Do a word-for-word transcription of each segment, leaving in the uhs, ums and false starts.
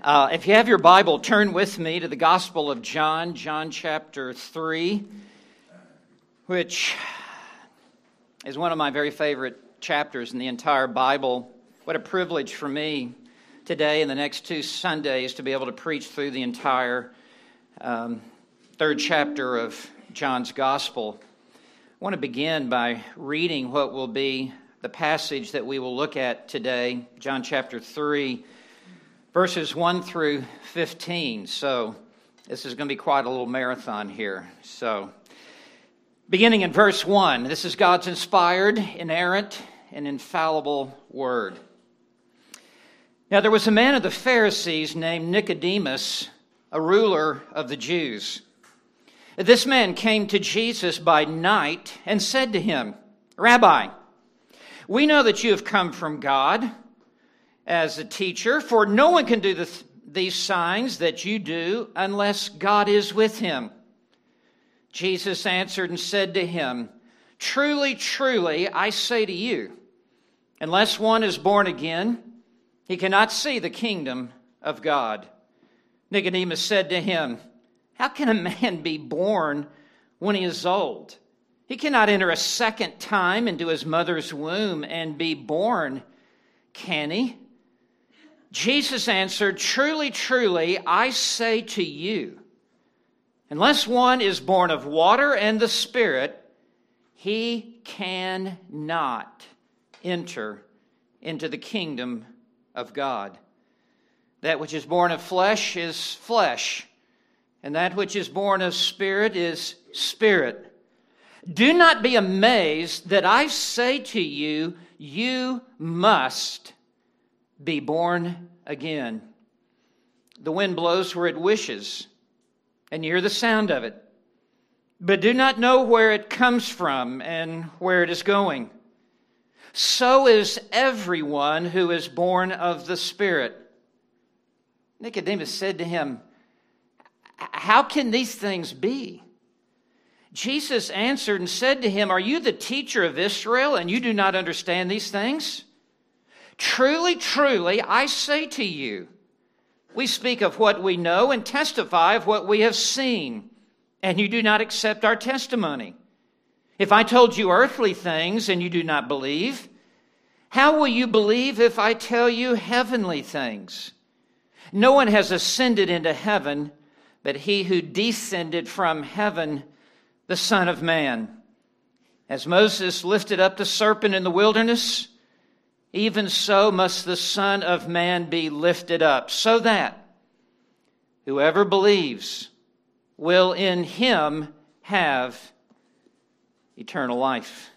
Uh, if you have your Bible, turn with me to the Gospel of John, John chapter three, which is one of my very favorite chapters in the entire Bible. What a privilege for me today and the next two Sundays to be able to preach through the entire um, third chapter of John's Gospel. I want to begin by reading what will be the passage that we will look at today, John chapter three, verses one through fifteen. So this is going to be quite a little marathon here. So beginning in verse one, this is God's inspired, inerrant, and infallible word. Now there was a man of the Pharisees named Nicodemus, a ruler of the Jews. This man came to Jesus by night and said to him, "Rabbi, we know that you have come from God as a teacher, for no one can do the th- these signs that you do unless God is with him." Jesus answered and said to him, "Truly, truly, I say to you, unless one is born again, he cannot see the kingdom of God." Nicodemus said to him, "How can a man be born when he is old? He cannot enter a second time into his mother's womb and be born, can he?" Jesus answered, "Truly, truly, I say to you, unless one is born of water and the Spirit, he cannot enter into the kingdom of God. That which is born of flesh is flesh, and that which is born of spirit is spirit. Do not be amazed that I say to you, you must be born again. The wind blows where it wishes, and you hear the sound of it, but do not know where it comes from and where it is going. So is everyone who is born of the Spirit." Nicodemus said to him, "How can these things be?" Jesus answered and said to him, "Are you the teacher of Israel, and you do not understand these things? Truly, truly, I say to you, we speak of what we know and testify of what we have seen, and you do not accept our testimony. If I told you earthly things and you do not believe, how will you believe if I tell you heavenly things? No one has ascended into heaven but he who descended from heaven, the Son of Man. As Moses lifted up the serpent in the wilderness, even so must the Son of Man be lifted up, so that whoever believes will in him have eternal life."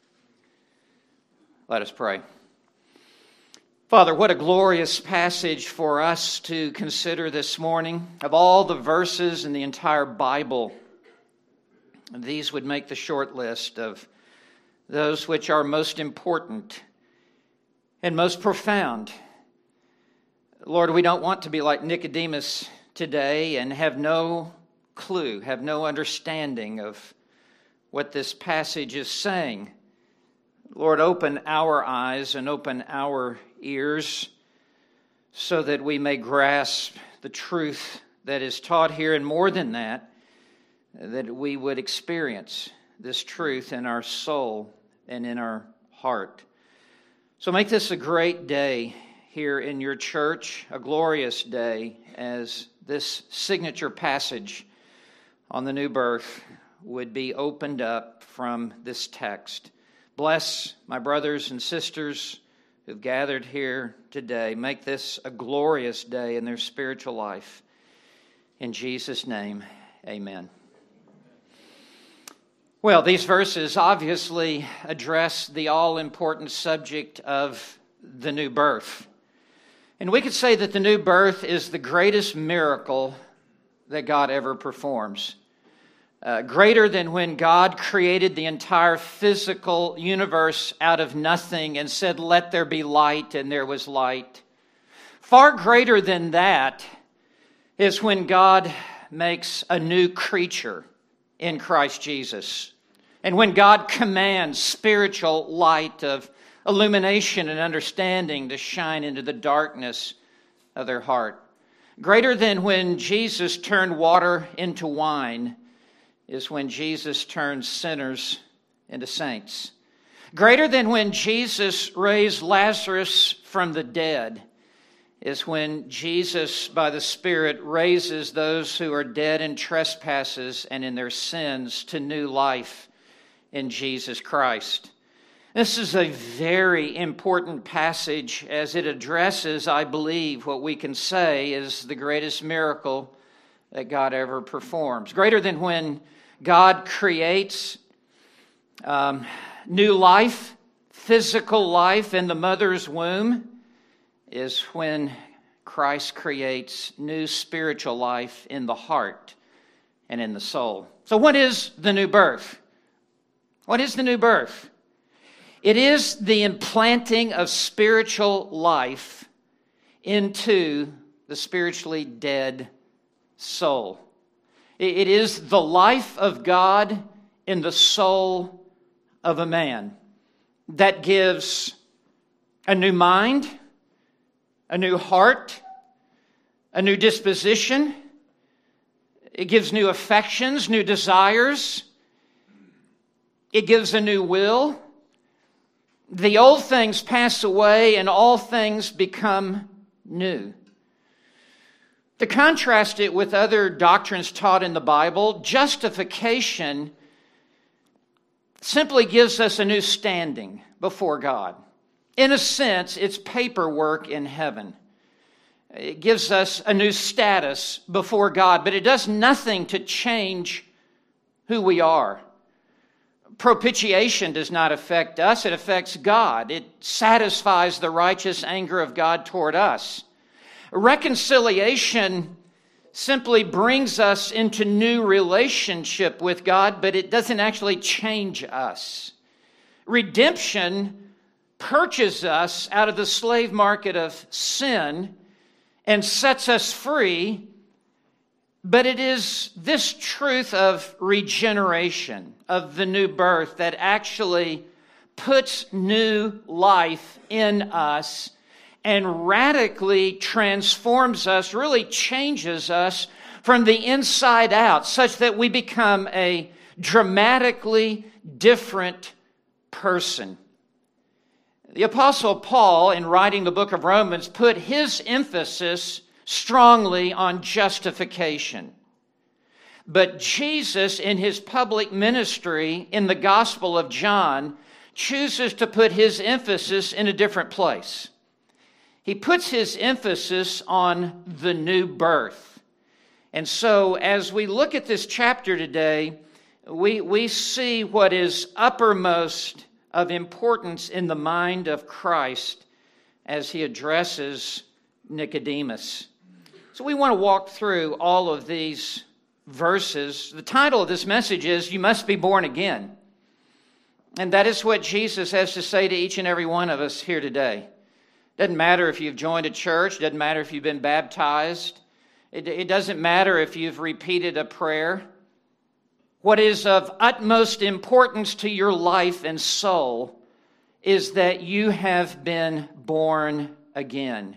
Let us pray. Father, what a glorious passage for us to consider this morning. Of all the verses in the entire Bible, these would make the short list of those which are most important and most profound. Lord, we don't want to be like Nicodemus today and have no clue, have no understanding of what this passage is saying. Lord, open our eyes and open our ears so that we may grasp the truth that is taught here, and more than that, that we would experience this truth in our soul and in our heart. So make this a great day here in your church, a glorious day, as this signature passage on the new birth would be opened up from this text. Bless my brothers and sisters who've gathered here today. Make this a glorious day in their spiritual life. In Jesus' name, amen. Well, these verses obviously address the all-important subject of the new birth. And we could say that the new birth is the greatest miracle that God ever performs. Uh, greater than when God created the entire physical universe out of nothing and said, "Let there be light," and there was light. Far greater than that is when God makes a new creature in Christ Jesus. And when God commands spiritual light of illumination and understanding to shine into the darkness of their heart. Greater than when Jesus turned water into wine is when Jesus turns sinners into saints. Greater than when Jesus raised Lazarus from the dead is when Jesus, by the Spirit, raises those who are dead in trespasses and in their sins to new life in Jesus Christ. This is a very important passage as it addresses, I believe, what we can say is the greatest miracle that God ever performs. Greater than when God creates um, new life, physical life in the mother's womb, is when Christ creates new spiritual life in the heart and in the soul. So what is the new birth? What is the new birth? It is the implanting of spiritual life into the spiritually dead soul. It is the life of God in the soul of a man that gives a new mind, a new heart, a new disposition. It gives new affections, new desires. It gives a new will. The old things pass away and all things become new. To contrast it with other doctrines taught in the Bible, justification simply gives us a new standing before God. In a sense, it's paperwork in heaven. It gives us a new status before God, but it does nothing to change who we are. Propitiation does not affect us, it affects God. It satisfies the righteous anger of God toward us. Reconciliation simply brings us into new relationship with God, but it doesn't actually change us. Redemption purchases us out of the slave market of sin and sets us free, but it is this truth of regeneration, of the new birth, that actually puts new life in us and radically transforms us, really changes us from the inside out, such that we become a dramatically different person. The Apostle Paul, in writing the book of Romans, put his emphasis strongly on justification. But Jesus, in his public ministry in the Gospel of John, chooses to put his emphasis in a different place. He puts his emphasis on the new birth. And so as we look at this chapter today, we, we see what is uppermost of importance in the mind of Christ as he addresses Nicodemus. So we want to walk through all of these verses. The title of this message is, You Must Be Born Again. And that is what Jesus has to say to each and every one of us here today. Doesn't matter if you've joined a church. Doesn't matter if you've been baptized. It, it doesn't matter if you've repeated a prayer. What is of utmost importance to your life and soul is that you have been born again.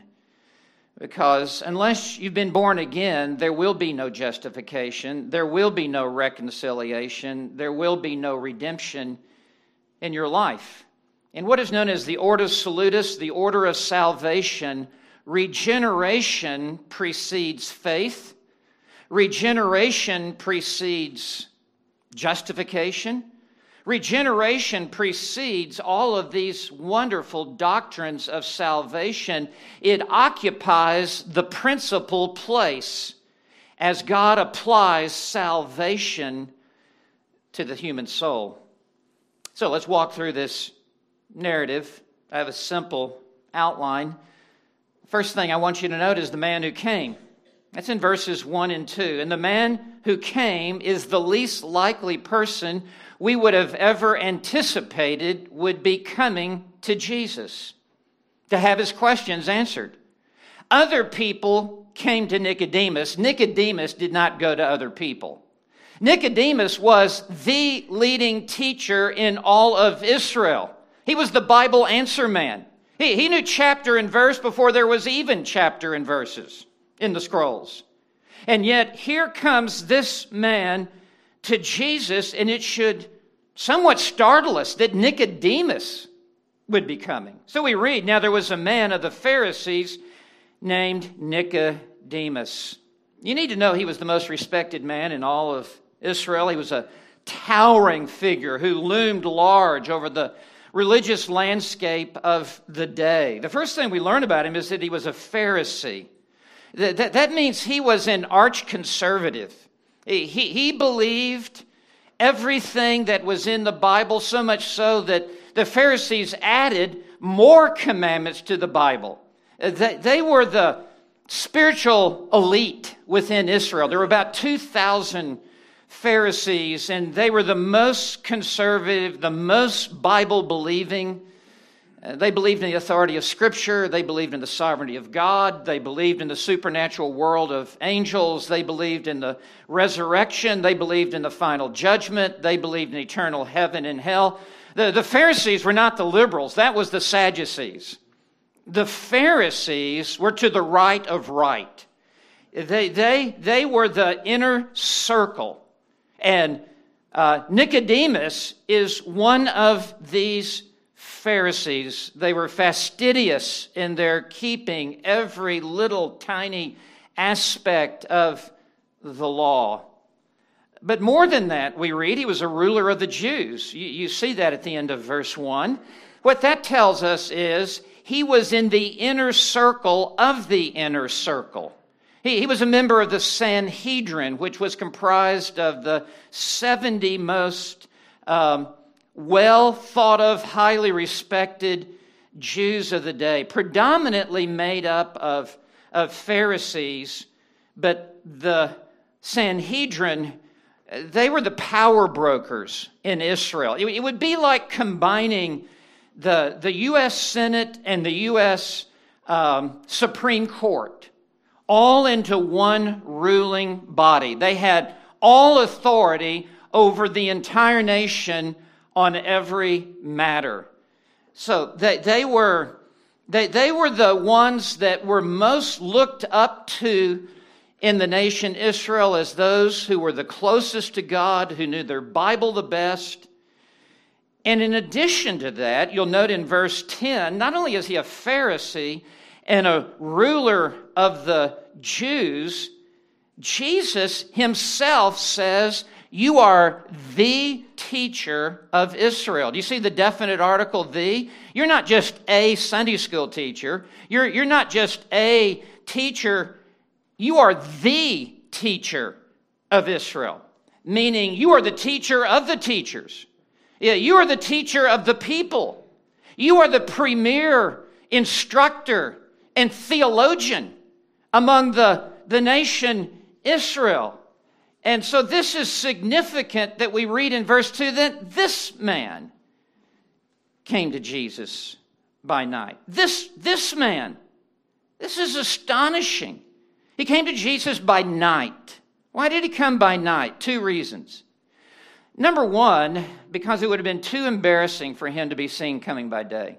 Because unless you've been born again, there will be no justification. There will be no reconciliation. There will be no redemption in your life. In what is known as the Ordo Salutis, the order of salvation, regeneration precedes faith. Regeneration precedes justification. Regeneration precedes all of these wonderful doctrines of salvation. It occupies the principal place as God applies salvation to the human soul. So let's walk through this narrative. I have a simple outline. First thing I want you to note is the man who came. That's in verses one and two. And the man who came is the least likely person we would have ever anticipated would be coming to Jesus to have his questions answered. Other people came to Nicodemus. Nicodemus did not go to other people. Nicodemus was the leading teacher in all of Israel. He was the Bible answer man. He, he knew chapter and verse before there was even chapter and verses. in the scrolls. And yet here comes this man to Jesus, and it should somewhat startle us that Nicodemus would be coming. So we read, now there was a man of the Pharisees named Nicodemus. You need to know he was the most respected man in all of Israel. He was a towering figure who loomed large over the religious landscape of the day. The first thing we learn about him is that he was a Pharisee. That, that, that means he was an arch conservative. He, he, he believed everything that was in the Bible, so much so that the Pharisees added more commandments to the Bible. They, they were the spiritual elite within Israel. There were about two thousand Pharisees, and they were the most conservative, the most Bible-believing. Uh, they believed in the authority of Scripture. They believed in the sovereignty of God. They believed in the supernatural world of angels. They believed in the resurrection. They believed in the final judgment. They believed in eternal heaven and hell. The, the Pharisees were not the liberals. That was the Sadducees. The Pharisees were to the right of right. They, they, they were the inner circle. And uh, Nicodemus is one of these Pharisees. They were fastidious in their keeping every little tiny aspect of the law. But more than that, we read, he was a ruler of the Jews. You, you see that at the end of verse one. What that tells us is he was in the inner circle of the inner circle. He, he was a member of the Sanhedrin, which was comprised of the seventy most um, well thought of, highly respected Jews of the day, predominantly made up of, of Pharisees, but the Sanhedrin, they were the power brokers in Israel. It, it would be like combining the, the U S Senate and the U S um, Supreme Court all into one ruling body. They had all authority over the entire nation on every matter. So they, they were they, they were the ones that were most looked up to in the nation Israel as those who were the closest to God, who knew their Bible the best. And in addition to that, you'll note in verse ten, not only is he a Pharisee and a ruler of the Jews, Jesus himself says, you are the teacher of Israel. Do you see the definite article, the? You're not just a Sunday school teacher. You're, you're not just a teacher. You are the teacher of Israel, meaning you are the teacher of the teachers. Yeah, you are the teacher of the people. You are the premier instructor and theologian among the, the nation Israel. And so this is significant that we read in verse two that this man came to Jesus by night. This, this man, this is astonishing. He came to Jesus by night. Why did he come by night? Two reasons. Number one, because it would have been too embarrassing for him to be seen coming by day.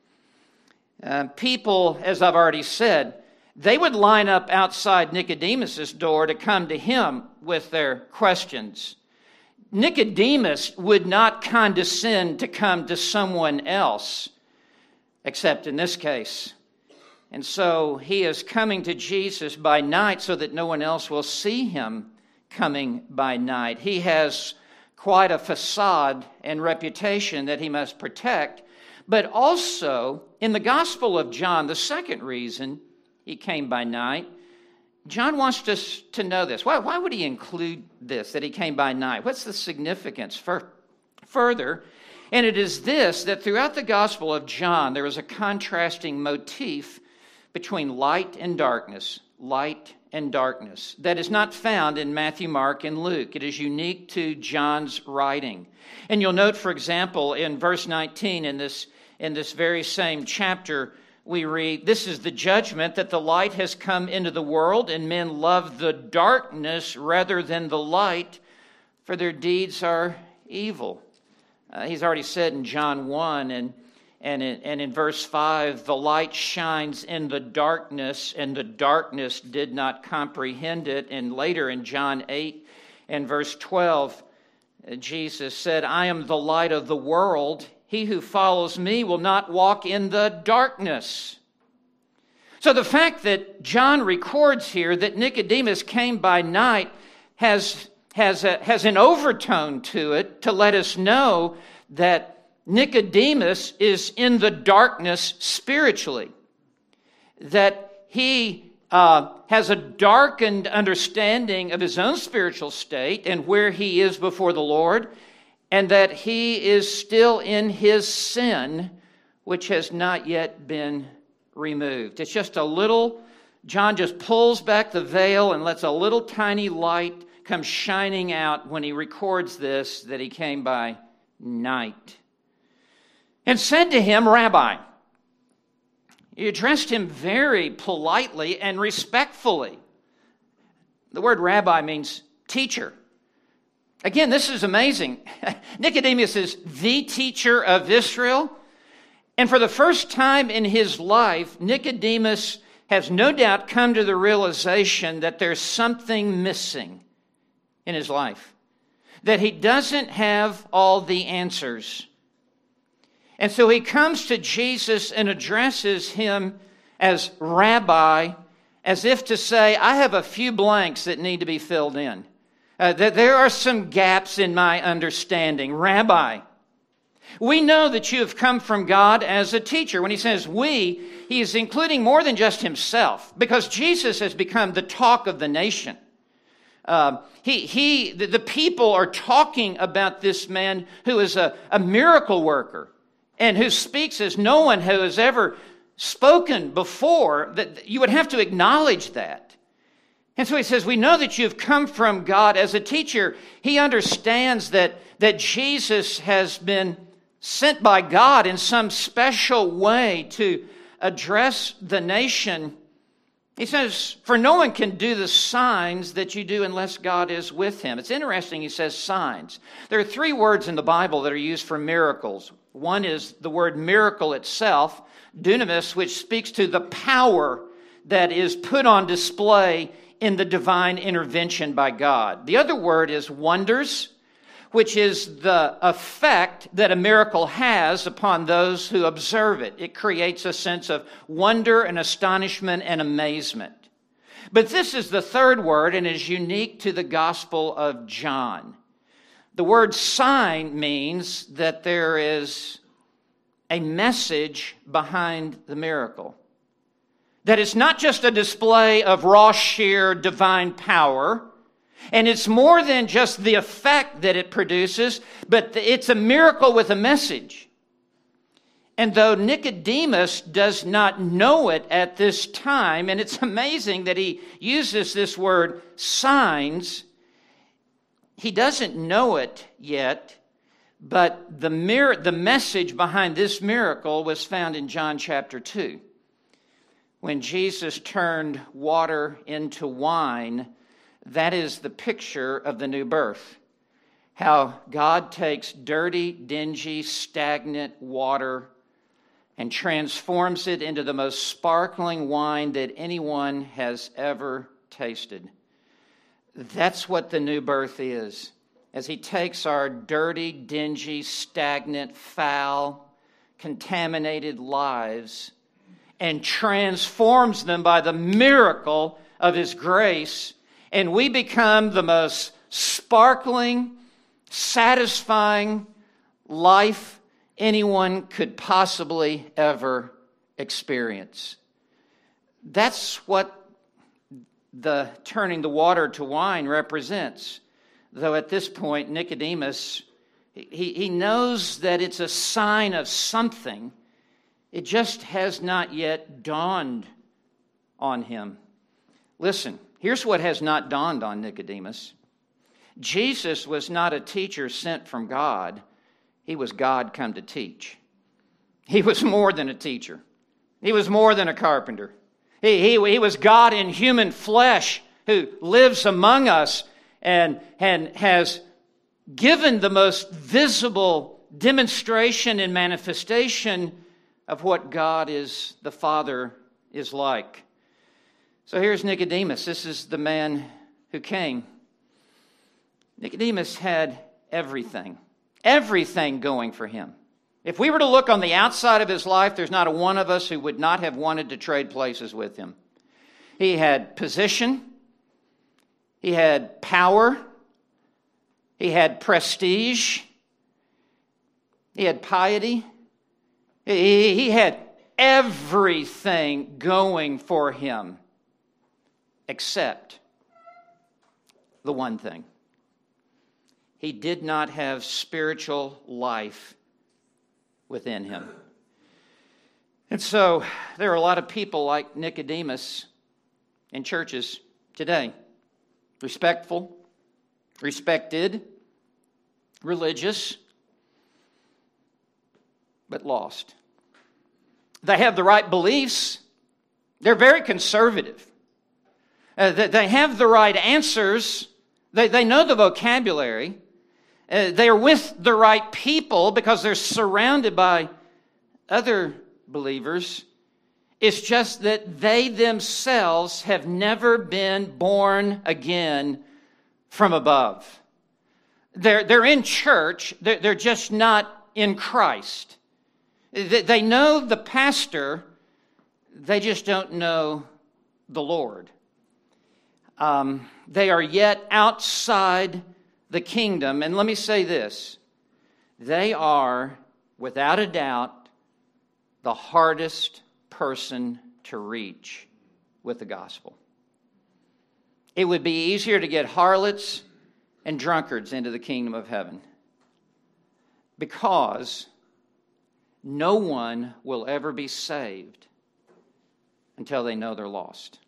Uh, people, as I've already said, they would line up outside Nicodemus's door to come to him with their questions. Nicodemus would not condescend to come to someone else, except in this case. And so he is coming to Jesus by night so that no one else will see him coming by night. He has quite a facade and reputation that he must protect. But also, in the Gospel of John, the second reason he came by night, John wants us to know this. Why, why would he include this, that he came by night? What's the significance? For, further, and it is this, that throughout the Gospel of John, there is a contrasting motif between light and darkness, light and darkness, that is not found in Matthew, Mark, and Luke. It is unique to John's writing. And you'll note, for example, in verse nineteen, in this, in this very same chapter, we read, this is the judgment that the light has come into the world, and men love the darkness rather than the light, for their deeds are evil. Uh, he's already said in John one and And in, and in verse five, the light shines in the darkness, and the darkness did not comprehend it. And later in John eight and verse twelve, Jesus said, I am the light of the world. He who follows me will not walk in the darkness. So the fact that John records here that Nicodemus came by night has, has, a, has an overtone to it to let us know that Nicodemus is in the darkness spiritually, that he uh, has a darkened understanding of his own spiritual state and where he is before the Lord, and that he is still in his sin, which has not yet been removed. It's just a little, John just pulls back the veil and lets a little tiny light come shining out when he records this, that he came by night. And said to him, Rabbi. He addressed him very politely and respectfully. The word rabbi means teacher. Again, this is amazing. Nicodemus is the teacher of Israel. And for the first time in his life, Nicodemus has no doubt come to the realization that there's something missing in his life, that he doesn't have all the answers. And so he comes to Jesus and addresses him as rabbi, as if to say, I have a few blanks that need to be filled in. Uh, that there are some gaps in my understanding. Rabbi, we know that you have come from God as a teacher. When he says we, he is including more than just himself, because Jesus has become the talk of the nation. Uh, he, he, the, the people are talking about this man who is a, a miracle worker, and who speaks as no one who has ever spoken before. That you would have to acknowledge that. And so he says, we know that you've come from God as a teacher. He understands that, that Jesus has been sent by God in some special way to address the nation. He says, for no one can do the signs that you do unless God is with him. It's interesting, he says signs. There are three words in the Bible that are used for miracles. One is the word miracle itself, dunamis, which speaks to the power that is put on display in the divine intervention by God. The other word is wonders, which is the effect that a miracle has upon those who observe it. It creates a sense of wonder and astonishment and amazement. But this is the third word and is unique to the Gospel of John. The word sign means that there is a message behind the miracle. That it's not just a display of raw, sheer divine power, and it's more than just the effect that it produces, but it's a miracle with a message. And though Nicodemus does not know it at this time, and it's amazing that he uses this word signs, he doesn't know it yet, but the mir- the message behind this miracle was found in John chapter two. When Jesus turned water into wine, that is the picture of the new birth. How God takes dirty, dingy, stagnant water and transforms it into the most sparkling wine that anyone has ever tasted. That's what the new birth is. As he takes our dirty, dingy, stagnant, foul, contaminated lives and transforms them by the miracle of his grace, and we become the most sparkling, satisfying life anyone could possibly ever experience. That's what the turning the water to wine represents. Though at this point, Nicodemus, he, he knows that it's a sign of something. It just has not yet dawned on him. Listen, here's what has not dawned on Nicodemus. Jesus was not a teacher sent from God. He was God come to teach. He was more than a teacher. He was more than a carpenter. He, he, he was God in human flesh who lives among us and, and has given the most visible demonstration and manifestation of what God is, the Father is like. So here's Nicodemus. This is the man who came. Nicodemus had everything, everything going for him. If we were to look on the outside of his life, there's not a one of us who would not have wanted to trade places with him. He had position. He had power. He had prestige. He had piety. He, he had everything going for him except the one thing. He did not have spiritual life within him. And so there are a lot of people like Nicodemus in churches today. Respectful, respected, religious, but lost. They have the right beliefs. They're very conservative. Uh, they, they have the right answers. They, they know the vocabulary. Uh, they are with the right people because they're surrounded by other believers. It's just that they themselves have never been born again from above. They're, they're in church. They're, they're just not in Christ. They, they know the pastor. They just don't know the Lord. Um, they are yet outside the kingdom. And let me say this. They are, without a doubt, the hardest person to reach with the gospel. It would be easier to get harlots and drunkards into the kingdom of heaven because no one will ever be saved until they know they're lost.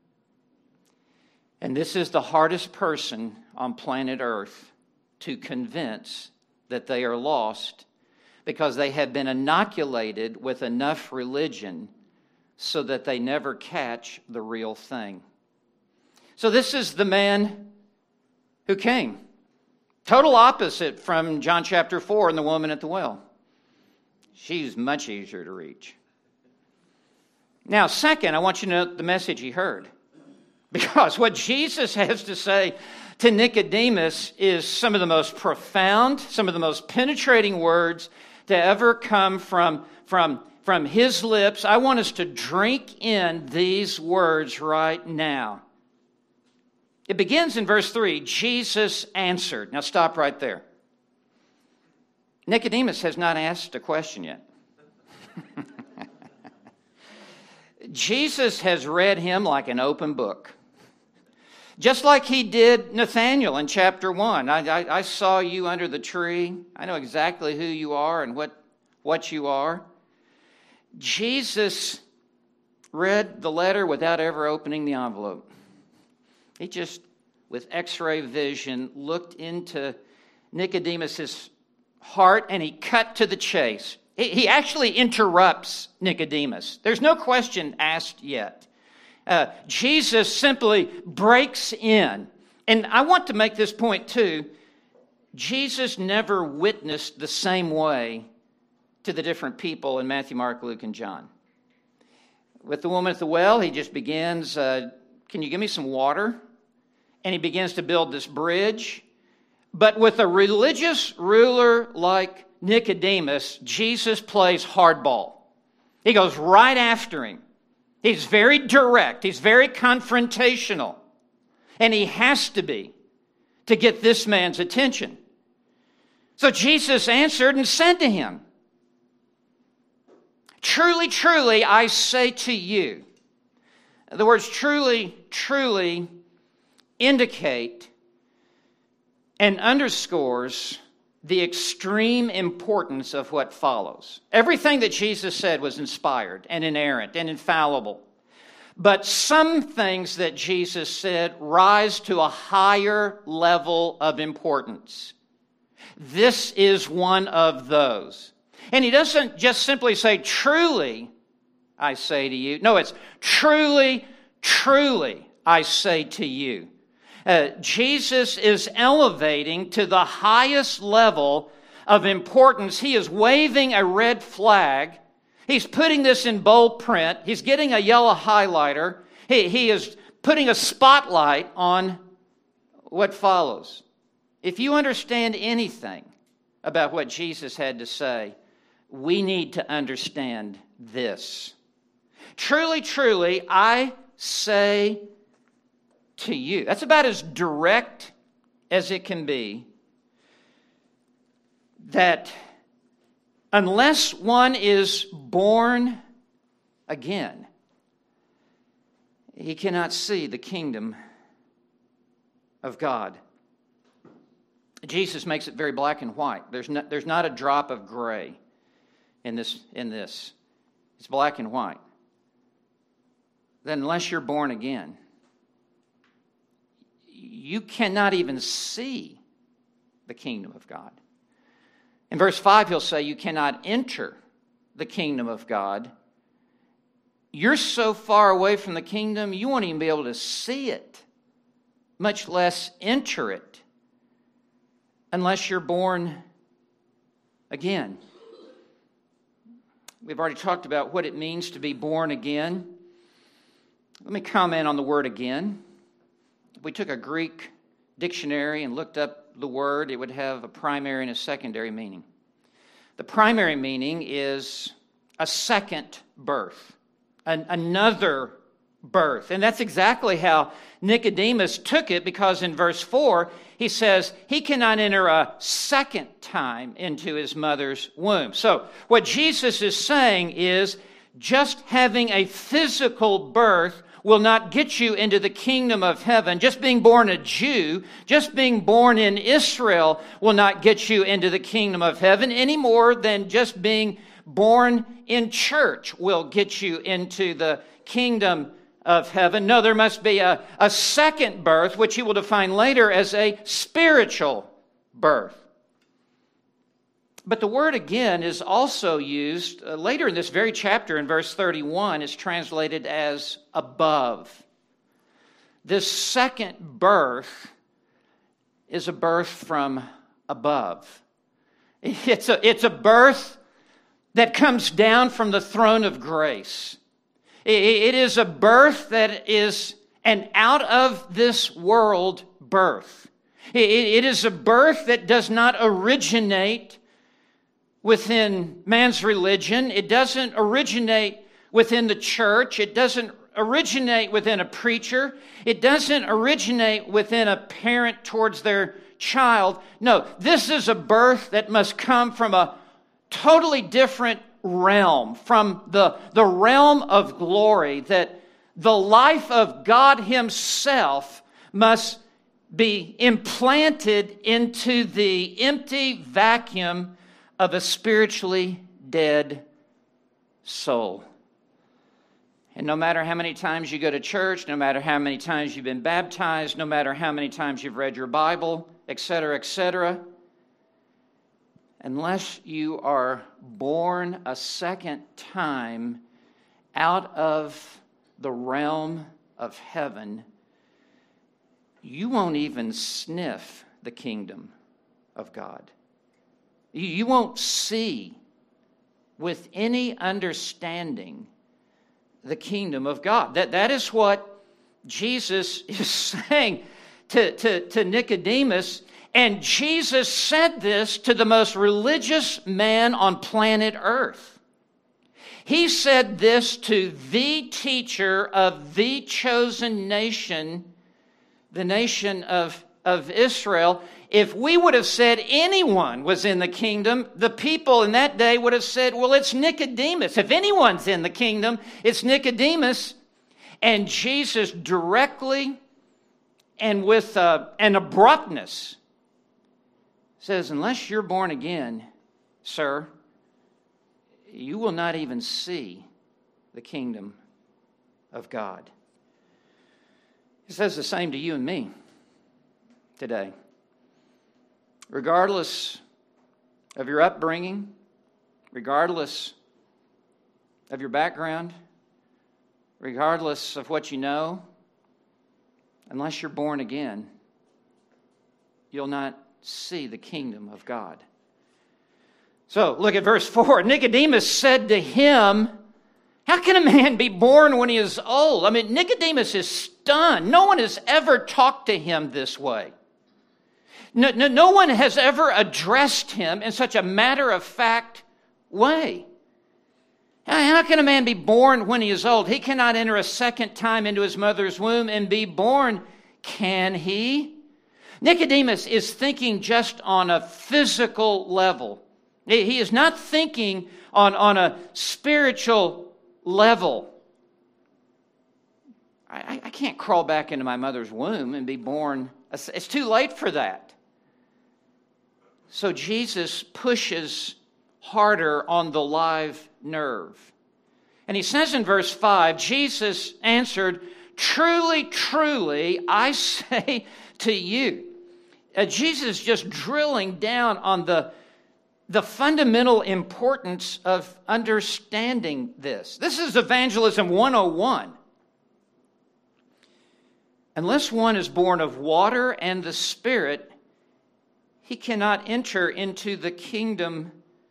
And this is the hardest person on planet Earth to convince that they are lost because they have been inoculated with enough religion so that they never catch the real thing. So this is the man who came. Total opposite from John chapter four and the woman at the well. She's much easier to reach. Now, second, I want you to note the message he heard. Because what Jesus has to say to Nicodemus is some of the most profound, some of the most penetrating words to ever come from, from, from his lips. I want us to drink in these words right now. It begins in verse three. Jesus answered. Now stop right there. Nicodemus has not asked a question yet. Jesus has read him like an open book. Just like he did Nathanael in chapter one. I, I, I saw you under the tree. I know exactly who you are and what, what you are. Jesus read the letter without ever opening the envelope. He just, with x-ray vision, looked into Nicodemus's heart and he cut to the chase. He, he actually interrupts Nicodemus. There's no question asked yet. Uh, Jesus simply breaks in. And I want to make this point too. Jesus never witnessed the same way to the different people in Matthew, Mark, Luke, and John. With the woman at the well, he just begins, uh, can you give me some water? And he begins to build this bridge. But with a religious ruler like Nicodemus, Jesus plays hardball. He goes right after him. He's very direct. He's very confrontational. And he has to be to get this man's attention. So Jesus answered and said to him, "Truly, truly, I say to you." The words truly, truly indicate and underscores the extreme importance of what follows. Everything that Jesus said was inspired and inerrant and infallible. But some things that Jesus said rise to a higher level of importance. This is one of those. And he doesn't just simply say, "Truly, I say to you." No, it's truly, truly, I say to you. Uh, Jesus is elevating to the highest level of importance. He is waving a red flag. He's putting this in bold print. He's getting a yellow highlighter. He, he is putting a spotlight on what follows. If you understand anything about what Jesus had to say, we need to understand this. Truly, truly, I say to you. That's about as direct as it can be. That unless one is born again, he cannot see the kingdom of God. Jesus makes it very black and white. There's not, there's not a drop of gray in this, in this. It's black and white. Then unless you're born again, you cannot even see the kingdom of God. In verse five, he'll say, you cannot enter the kingdom of God. You're so far away from the kingdom, you won't even be able to see it, much less enter it, unless you're born again. We've already talked about what it means to be born again. Let me comment on the word again. If we took a Greek dictionary and looked up the word, it would have a primary and a secondary meaning. The primary meaning is a second birth, an, another birth. And that's exactly how Nicodemus took it, because in verse four, he says he cannot enter a second time into his mother's womb. So what Jesus is saying is just having a physical birth will not get you into the kingdom of heaven. Just being born a Jew, just being born in Israel will not get you into the kingdom of heaven any more than just being born in church will get you into the kingdom of heaven. No, there must be a, a second birth, which he will define later as a spiritual birth. But the word again is also used uh, later in this very chapter in verse thirty-one. It's translated as above. This second birth is a birth from above. It's a, it's a birth that comes down from the throne of grace. It, it is a birth that is an out of this world birth. It, it is a birth that does not originate within man's religion. It doesn't originate within the church. It doesn't originate within a preacher. It doesn't originate within a parent towards their child. No, this is a birth that must come from a totally different realm, from the, the realm of glory, that the life of God Himself must be implanted into the empty vacuum of a spiritually dead soul. And no matter how many times you go to church, no matter how many times you've been baptized, no matter how many times you've read your Bible, et cetera, et cetera, unless you are born a second time out of the realm of heaven, you won't even sniff the kingdom of God. You won't see with any understanding the kingdom of God. That, that is what Jesus is saying to, to, to Nicodemus. And Jesus said this to the most religious man on planet Earth. He said this to the teacher of the chosen nation, the nation of, of Israel. If we would have said anyone was in the kingdom, the people in that day would have said, well, it's Nicodemus. If anyone's in the kingdom, it's Nicodemus. And Jesus directly and with uh, an abruptness says, unless you're born again, sir, you will not even see the kingdom of God. He says the same to you and me today. Regardless of your upbringing, regardless of your background, regardless of what you know, unless you're born again, you'll not see the kingdom of God. So look at verse four. Nicodemus said to him, how can a man be born when he is old? I mean, Nicodemus is stunned. No one has ever talked to him this way. No, no, no one has ever addressed him in such a matter-of-fact way. How can a man be born when he is old? He cannot enter a second time into his mother's womb and be born, can he? Nicodemus is thinking just on a physical level. He is not thinking on, on a spiritual level. I, I can't crawl back into my mother's womb and be born. It's too late for that. So Jesus pushes harder on the live nerve. And he says in verse five, Jesus answered, truly, truly, I say to you. Uh, Jesus just drilling down on the, the fundamental importance of understanding this. This is Evangelism one oh one. Unless one is born of water and the Spirit, he cannot enter into the kingdom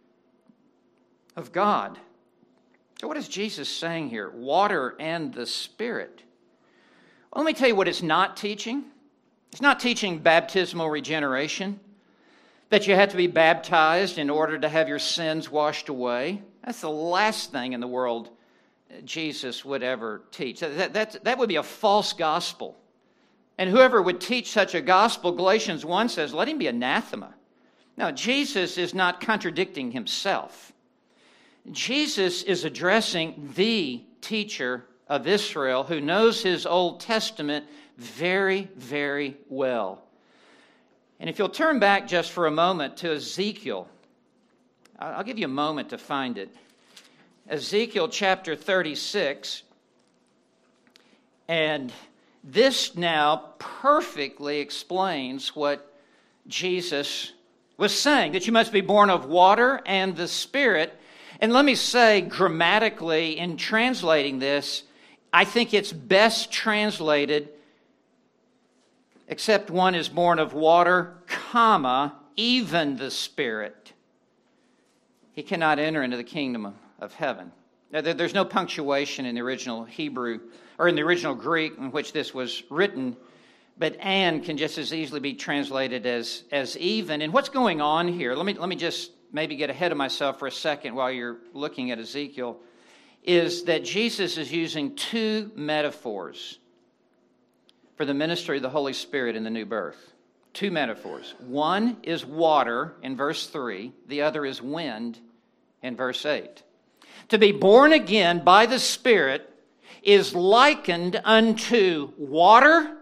of God. So what is Jesus saying here? Water and the Spirit. Well, let me tell you what it's not teaching. It's not teaching baptismal regeneration, that you have to be baptized in order to have your sins washed away. That's the last thing in the world Jesus would ever teach. That, that, that would be a false gospel. And whoever would teach such a gospel, Galatians one says, let him be anathema. Now, Jesus is not contradicting himself. Jesus is addressing the teacher of Israel who knows his Old Testament very, very well. And if you'll turn back just for a moment to Ezekiel, I'll give you a moment to find it. Ezekiel chapter thirty-six, and this now perfectly explains what Jesus was saying, that you must be born of water and the Spirit. And let me say, grammatically, in translating this, I think it's best translated, except one is born of water, comma, even the Spirit. He cannot enter into the kingdom of heaven. Now, there's no punctuation in the original Hebrew, or in the original Greek in which this was written, but and can just as easily be translated as, as even. And what's going on here, let me, let me just maybe get ahead of myself for a second while you're looking at Ezekiel, is that Jesus is using two metaphors for the ministry of the Holy Spirit in the new birth. Two metaphors. One is water in verse three. The other is wind in verse eight. To be born again by the Spirit is likened unto water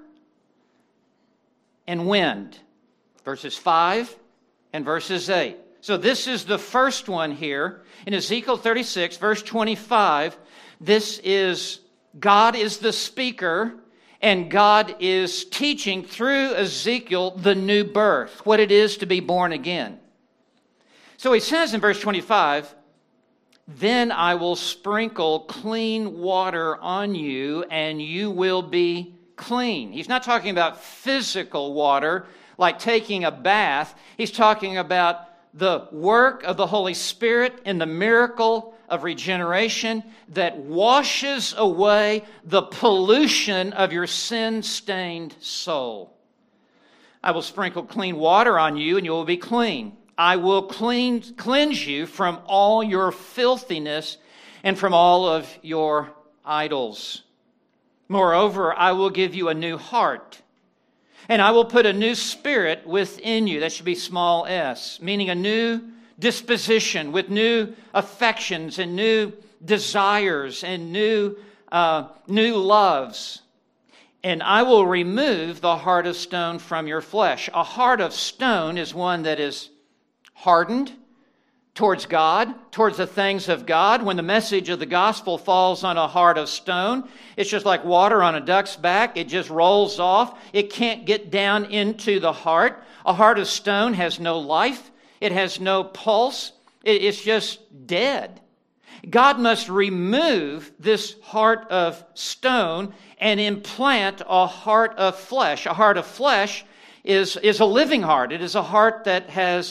and wind. Verses five and verses eight. So this is the first one here. In Ezekiel thirty-six, verse twenty-five, this is, God is the speaker, and God is teaching through Ezekiel the new birth, what it is to be born again. So he says in verse twenty-five, then I will sprinkle clean water on you, and you will be clean. He's not talking about physical water, like taking a bath. He's talking about the work of the Holy Spirit in the miracle of regeneration that washes away the pollution of your sin-stained soul. I will sprinkle clean water on you, and you will be clean. I will clean, cleanse you from all your filthiness and from all of your idols. Moreover, I will give you a new heart, and I will put a new spirit within you. That should be small s, meaning a new disposition with new affections and new desires and new, uh, new loves. And I will remove the heart of stone from your flesh. A heart of stone is one that is hardened towards God, towards the things of God. When the message of the gospel falls on a heart of stone, it's just like water on a duck's back. It just rolls off. It can't get down into the heart. A heart of stone has no life. It has no pulse. It's just dead. God must remove this heart of stone and implant a heart of flesh. A heart of flesh is, is a living heart. It is a heart that has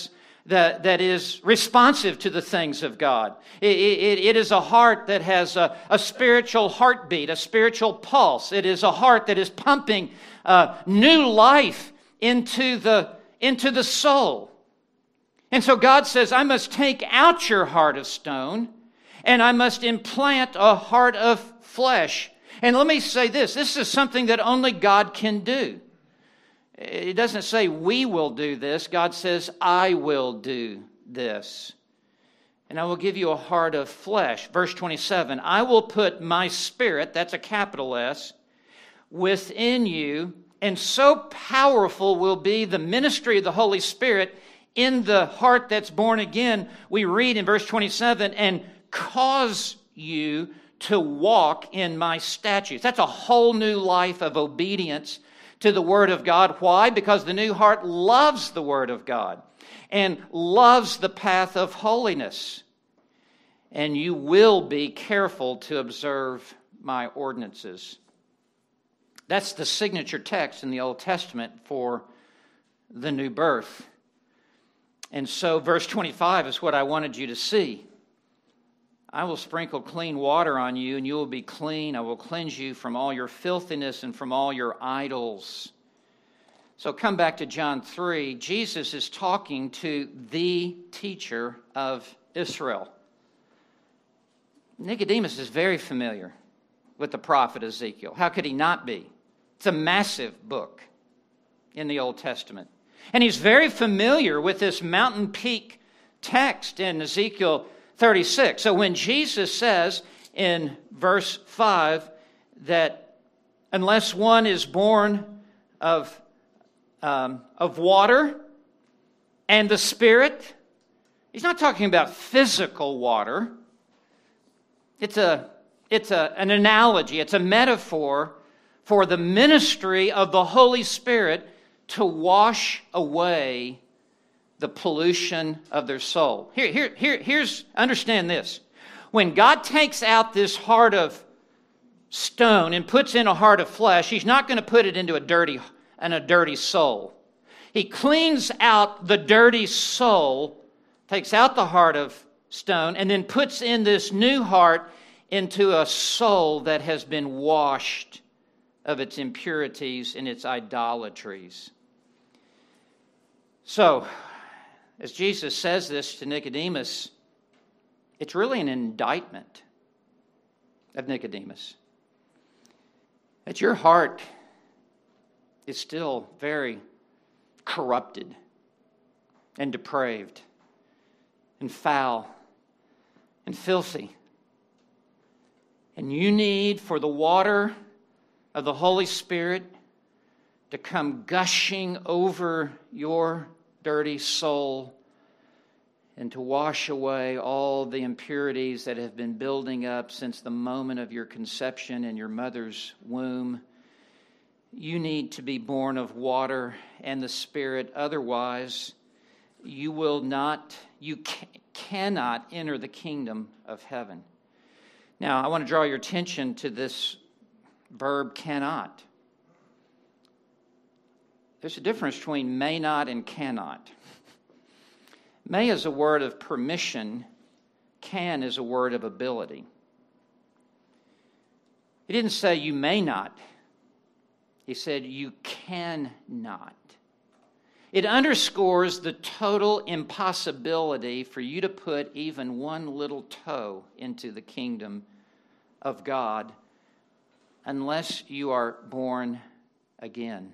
that, that is responsive to the things of God. It, it, it is a heart that has a, a spiritual heartbeat, a spiritual pulse. It is a heart that is pumping uh, new life into the, into the soul. And so God says, I must take out your heart of stone, and I must implant a heart of flesh. And let me say this, this is something that only God can do. It doesn't say we will do this. God says, I will do this. And I will give you a heart of flesh. Verse twenty-seven, I will put my spirit, that's a capital S, within you, and so powerful will be the ministry of the Holy Spirit in the heart that's born again. We read in verse twenty-seven, and cause you to walk in my statutes. That's a whole new life of obedience to the Word of God. Why? Because the new heart loves the Word of God and loves the path of holiness. And you will be careful to observe my ordinances. That's the signature text in the Old Testament for the new birth. And so verse twenty-five is what I wanted you to see. I will sprinkle clean water on you, and you will be clean. I will cleanse you from all your filthiness and from all your idols. So come back to John three. Jesus is talking to the teacher of Israel. Nicodemus is very familiar with the prophet Ezekiel. How could he not be? It's a massive book in the Old Testament. And he's very familiar with this mountain peak text in Ezekiel thirty-six. So when Jesus says in verse five that unless one is born of, um, of water and the Spirit, he's not talking about physical water. It's a it's a, an analogy, it's a metaphor for the ministry of the Holy Spirit to wash away the pollution of their soul. Here, here, here, here's, understand this. When God takes out this heart of stone and puts in a heart of flesh, He's not going to put it into a dirty, and a dirty soul. He cleans out the dirty soul, takes out the heart of stone, and then puts in this new heart into a soul that has been washed of its impurities and its idolatries. So, as Jesus says this to Nicodemus, it's really an indictment of Nicodemus. That your heart is still very corrupted and depraved and foul and filthy. And you need for the water of the Holy Spirit to come gushing over your dirty soul and to wash away all the impurities that have been building up since the moment of your conception in your mother's womb. You need to be born of water and the Spirit. Otherwise, you will not, you ca- cannot enter the kingdom of heaven. Now, I want to draw your attention to this verb cannot. There's a difference between may not and cannot. May is a word of permission. Can is a word of ability. He didn't say you may not. He said you cannot. It underscores the total impossibility for you to put even one little toe into the kingdom of God unless you are born again.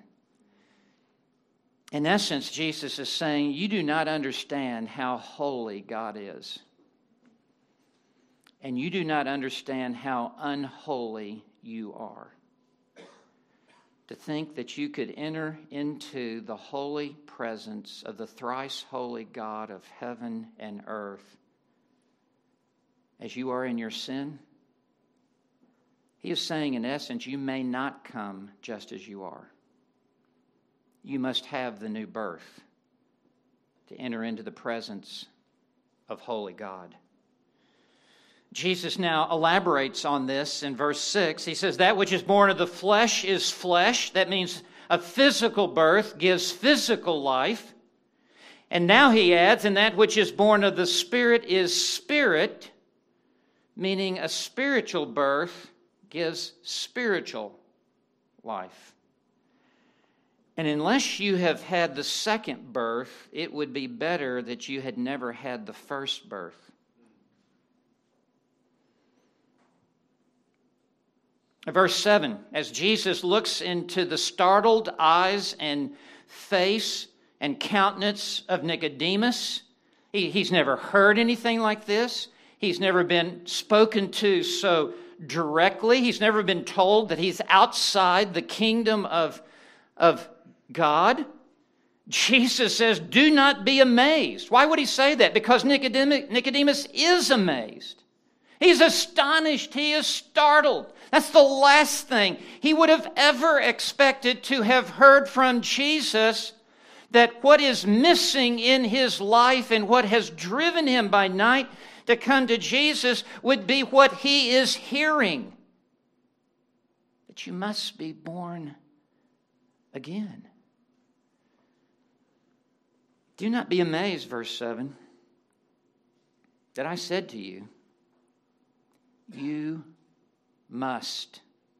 In essence, Jesus is saying, you do not understand how holy God is. And you do not understand how unholy you are. To think that you could enter into the holy presence of the thrice holy God of heaven and earth as you are in your sin. He is saying, in essence, you may not come just as you are. You must have the new birth to enter into the presence of holy God. Jesus now elaborates on this in verse six. He says, that which is born of the flesh is flesh. That means a physical birth gives physical life. And now he adds, and that which is born of the Spirit is spirit, meaning a spiritual birth gives spiritual life. And unless you have had the second birth, it would be better that you had never had the first birth. Verse seven, as Jesus looks into the startled eyes and face and countenance of Nicodemus, he, he's never heard anything like this. He's never been spoken to so directly. He's never been told that he's outside the kingdom of, of God. Jesus says, do not be amazed. Why would he say that? Because Nicodemus, Nicodemus is amazed. He's astonished. He is startled. That's the last thing he would have ever expected to have heard from Jesus, that what is missing in his life and what has driven him by night to come to Jesus would be what he is hearing. That you must be born again. Do not be amazed, verse seven, that I said to you, you must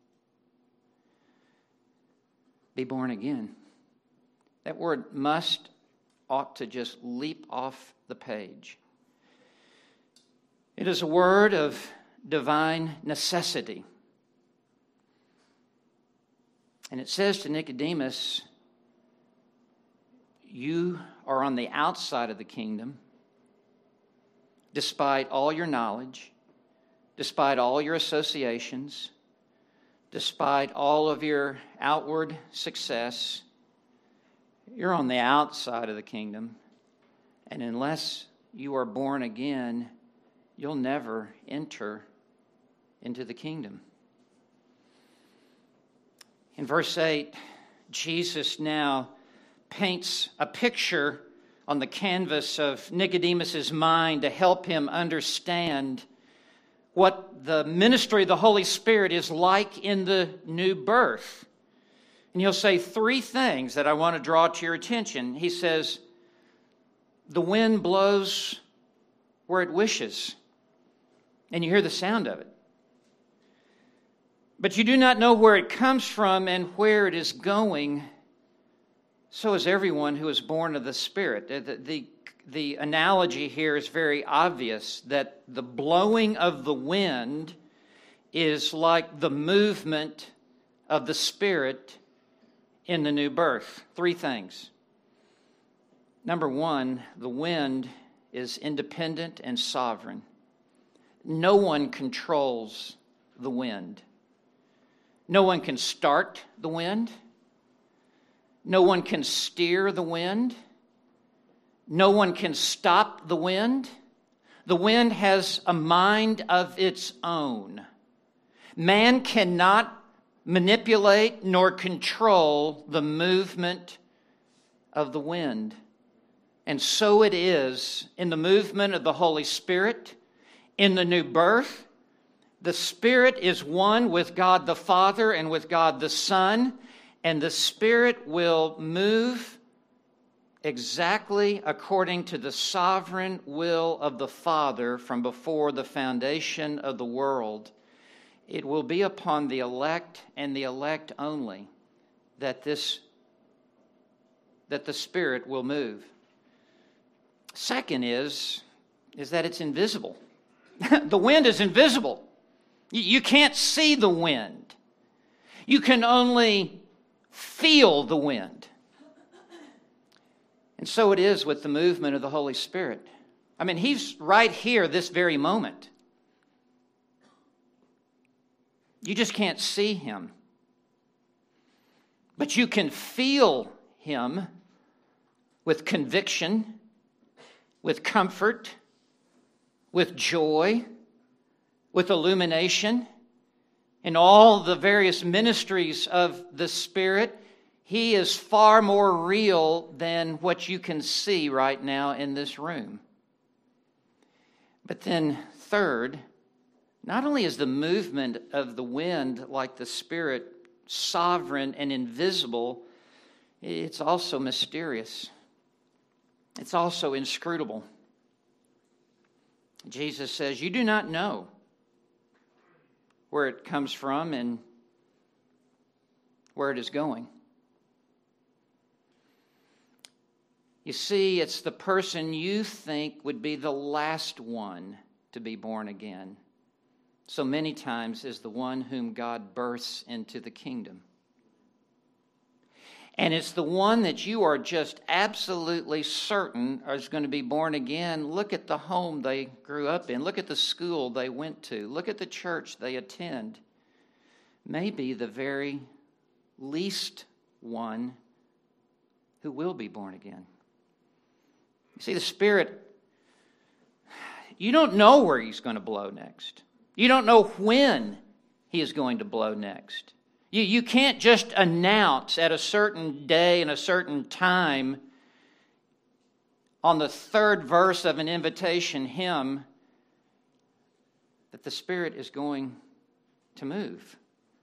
be born again. That word must ought to just leap off the page. It is a word of divine necessity. And it says to Nicodemus, you are on the outside of the kingdom, despite all your knowledge, despite all your associations, despite all of your outward success. You're on the outside of the kingdom. And unless you are born again, you'll never enter into the kingdom. In verse eight, Jesus now paints a picture on the canvas of Nicodemus's mind to help him understand what the ministry of the Holy Spirit is like in the new birth. And he'll say three things that I want to draw to your attention. He says, the wind blows where it wishes, and you hear the sound of it. But you do not know where it comes from and where it is going. So is everyone who is born of the Spirit. The, the, the analogy here is very obvious, that the blowing of the wind is like the movement of the Spirit in the new birth. Three things. Number one, the wind is independent and sovereign. No one controls the wind. No one can start the wind. No one can steer the wind. No one can stop the wind. The wind has a mind of its own. Man cannot manipulate nor control the movement of the wind. And so it is in the movement of the Holy Spirit, in the new birth. The Spirit is one with God the Father and with God the Son, and the Spirit will move exactly according to the sovereign will of the Father from before the foundation of the world. It will be upon the elect and the elect only that this that the Spirit will move. Second is, is that it's invisible. The wind is invisible. You can't see the wind. You can only feel the wind. And so it is with the movement of the Holy Spirit. I mean, He's right here this very moment. You just can't see Him. But you can feel Him with conviction, with comfort, with joy, with illumination, in all the various ministries of the Spirit. He is far more real than what you can see right now in this room. But then third, not only is the movement of the wind like the Spirit sovereign and invisible, it's also mysterious. It's also inscrutable. Jesus says, you do not know where it comes from and where it is going. You see, it's the person you think would be the last one to be born again, so many times is the one whom God births into the kingdom. And it's the one that you are just absolutely certain is going to be born again. Look at the home they grew up in. Look at the school they went to. Look at the church they attend. Maybe the very least one who will be born again. You see, the Spirit, you don't know where He's going to blow next. You don't know when He is going to blow next. You, you can't just announce at a certain day and a certain time on the third verse of an invitation hymn that the Spirit is going to move.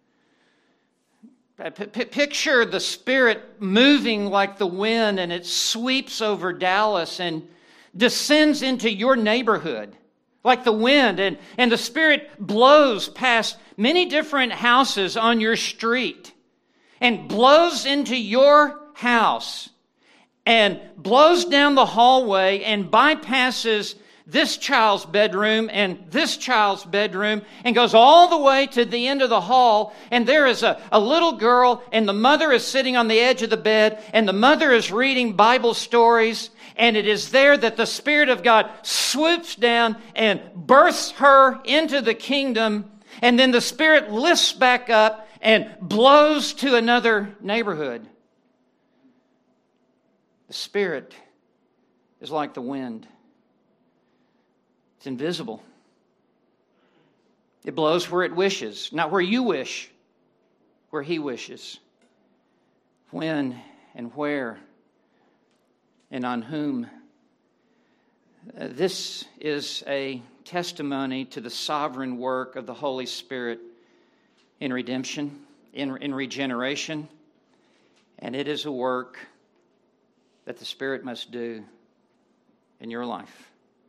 P- p- picture the Spirit moving like the wind, and it sweeps over Dallas and descends into your neighborhood like the wind, and, and the Spirit blows past many different houses on your street and blows into your house and blows down the hallway and bypasses this child's bedroom and this child's bedroom and goes all the way to the end of the hall, and there is a, a little girl, and the mother is sitting on the edge of the bed, and the mother is reading Bible stories, and it is there that the Spirit of God swoops down and births her into the kingdom, and then the Spirit lifts back up and blows to another neighborhood. The Spirit is like the wind. It's invisible. It blows where it wishes, not where you wish, where He wishes. When and where and on whom. Uh, this is a testimony to the sovereign work of the Holy Spirit in redemption, in, in regeneration, and it is a work that the Spirit must do in your life.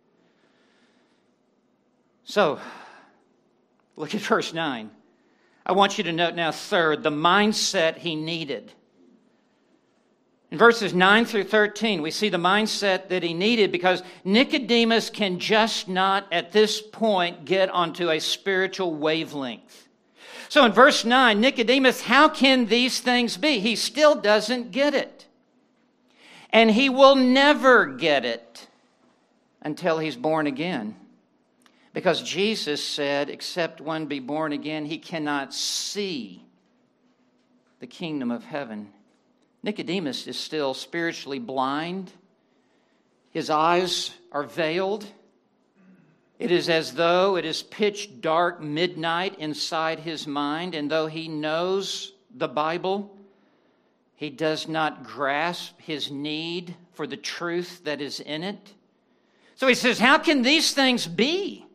So, look at verse nine. I want you to note now, third, the mindset he needed. In verses nine through thirteen, we see the mindset that he needed because Nicodemus can just not, at this point, get onto a spiritual wavelength. So in verse nine, Nicodemus, how can these things be? He still doesn't get it. And he will never get it until he's born again. Because Jesus said, except one be born again, he cannot see the kingdom of heaven. Nicodemus is still spiritually blind. His eyes are veiled. It is as though it is pitch dark midnight inside his mind, and though he knows the Bible, he does not grasp his need for the truth that is in it. So he says, how can these things be?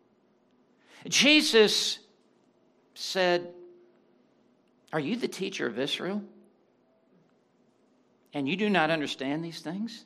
Jesus said, are you the teacher of Israel? And you do not understand these things?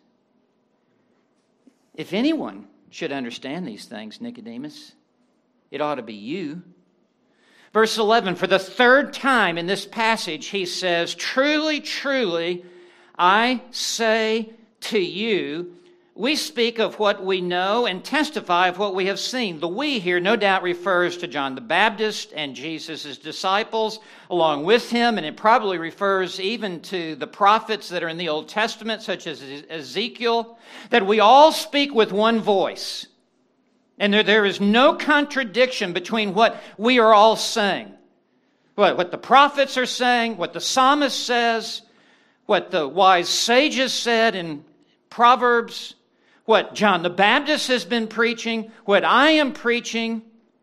If anyone should understand these things, Nicodemus, it ought to be you. Verse eleven, for the third time in this passage, he says, truly, truly, I say to you, we speak of what we know and testify of what we have seen. The we here no doubt refers to John the Baptist and Jesus' disciples along with him, and it probably refers even to the prophets that are in the Old Testament, such as Ezekiel, that we all speak with one voice. And there, there is no contradiction between what we are all saying. What, what the prophets are saying, what the psalmist says, what the wise sages said in Proverbs, what John the Baptist has been preaching, what I am preaching.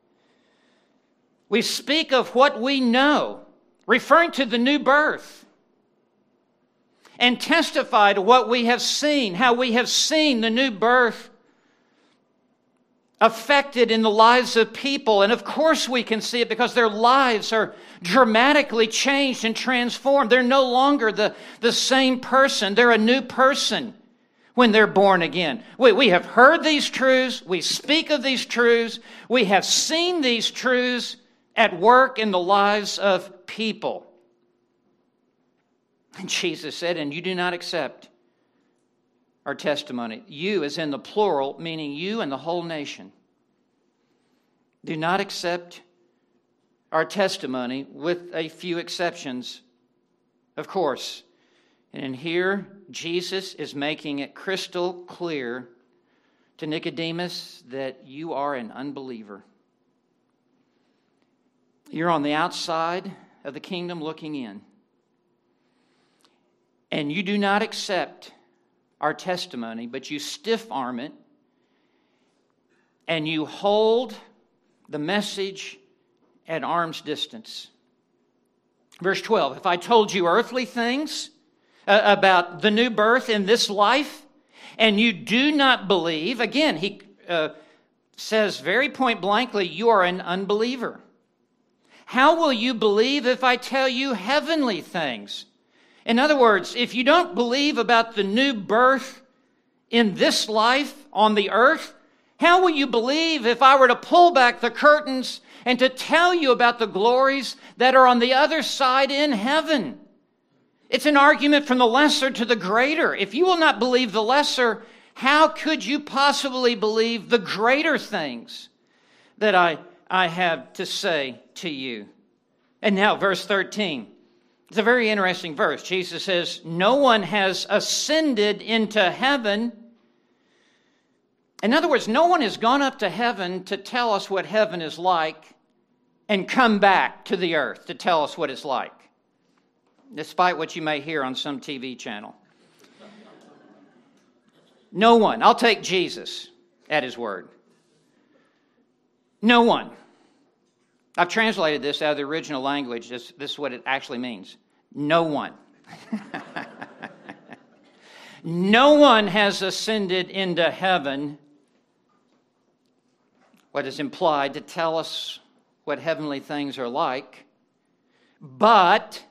We speak of what we know, referring to the new birth, and testify to what we have seen, how we have seen the new birth affected in the lives of people. And of course we can see it because their lives are dramatically changed and transformed. They're no longer the, the same person. They're a new person. when they're born again. We, we have heard these truths. We speak of these truths. We have seen these truths at work in the lives of people. And Jesus said, and you do not accept our testimony. You is in the plural, meaning you and the whole nation. Do not accept our testimony, with a few exceptions, of course. And in here, Jesus is making it crystal clear to Nicodemus that you are an unbeliever. You're on the outside of the kingdom looking in. And you do not accept our testimony, but you stiff-arm it, and you hold the message at arm's distance. Verse twelve, if I told you earthly things uh, about the new birth in this life, and you do not believe, again, he uh, says very point blankly, you are an unbeliever. How will you believe if I tell you heavenly things? In other words, if you don't believe about the new birth in this life on the earth, how will you believe if I were to pull back the curtains and to tell you about the glories that are on the other side in heaven? It's an argument from the lesser to the greater. If you will not believe the lesser, how could you possibly believe the greater things that I, I have to say to you? And now, verse thirteen. It's a very interesting verse. Jesus says, no one has ascended into heaven. In other words, no one has gone up to heaven to tell us what heaven is like and come back to the earth to tell us what it's like, despite what you may hear on some T V channel. No one. I'll take Jesus at his word. No one. I've translated this out of the original language. This, this is what it actually means. No one. No one has ascended into heaven, what is implied, to tell us what heavenly things are like. But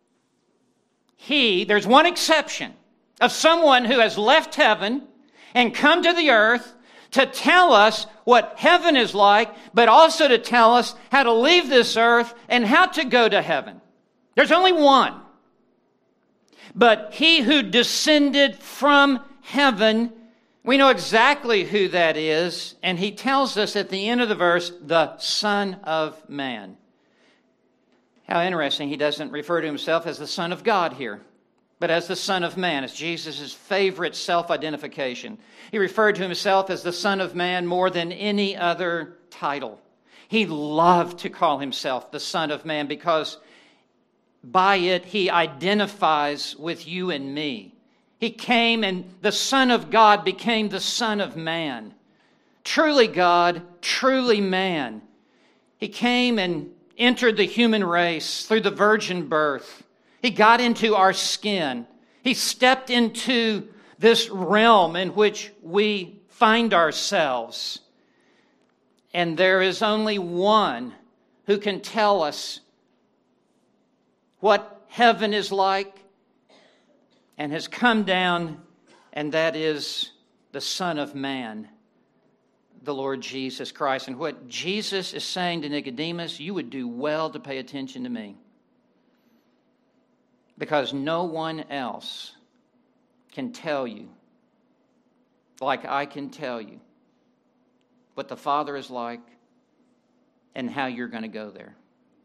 he, there's one exception, of someone who has left heaven and come to the earth to tell us what heaven is like, but also to tell us how to leave this earth and how to go to heaven. There's only one. But he who descended from heaven, we know exactly who that is, and he tells us at the end of the verse, the Son of Man. How interesting, he doesn't refer to himself as the Son of God here, but as the Son of Man. It's Jesus' favorite self-identification. He referred to himself as the Son of Man more than any other title. He loved to call himself the Son of Man because by it he identifies with you and me. He came and the Son of God became the Son of Man. Truly God, truly man. He came and entered the human race through the virgin birth. He got into our skin. He stepped into this realm in which we find ourselves. And there is only one who can tell us what heaven is like and has come down, and that is the Son of Man, the Lord Jesus Christ. And what Jesus is saying to Nicodemus, you would do well to pay attention to me, because no one else can tell you like I can tell you what the Father is like and how you're going to go there.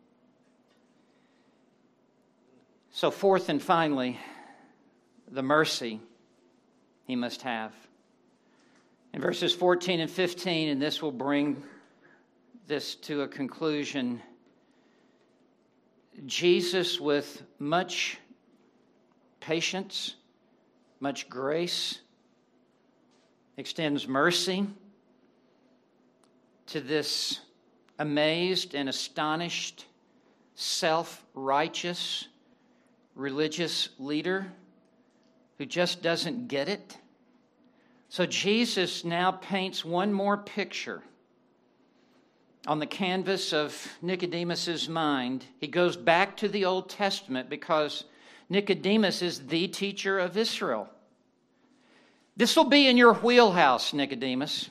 So fourth and finally, the mercy he must have. In verses fourteen and fifteen, and this will bring this to a conclusion, Jesus, with much patience, much grace, extends mercy to this amazed and astonished, self-righteous, religious leader who just doesn't get it. So Jesus now paints one more picture on the canvas of Nicodemus's mind. He goes back to the Old Testament because Nicodemus is the teacher of Israel. This will be in your wheelhouse, Nicodemus.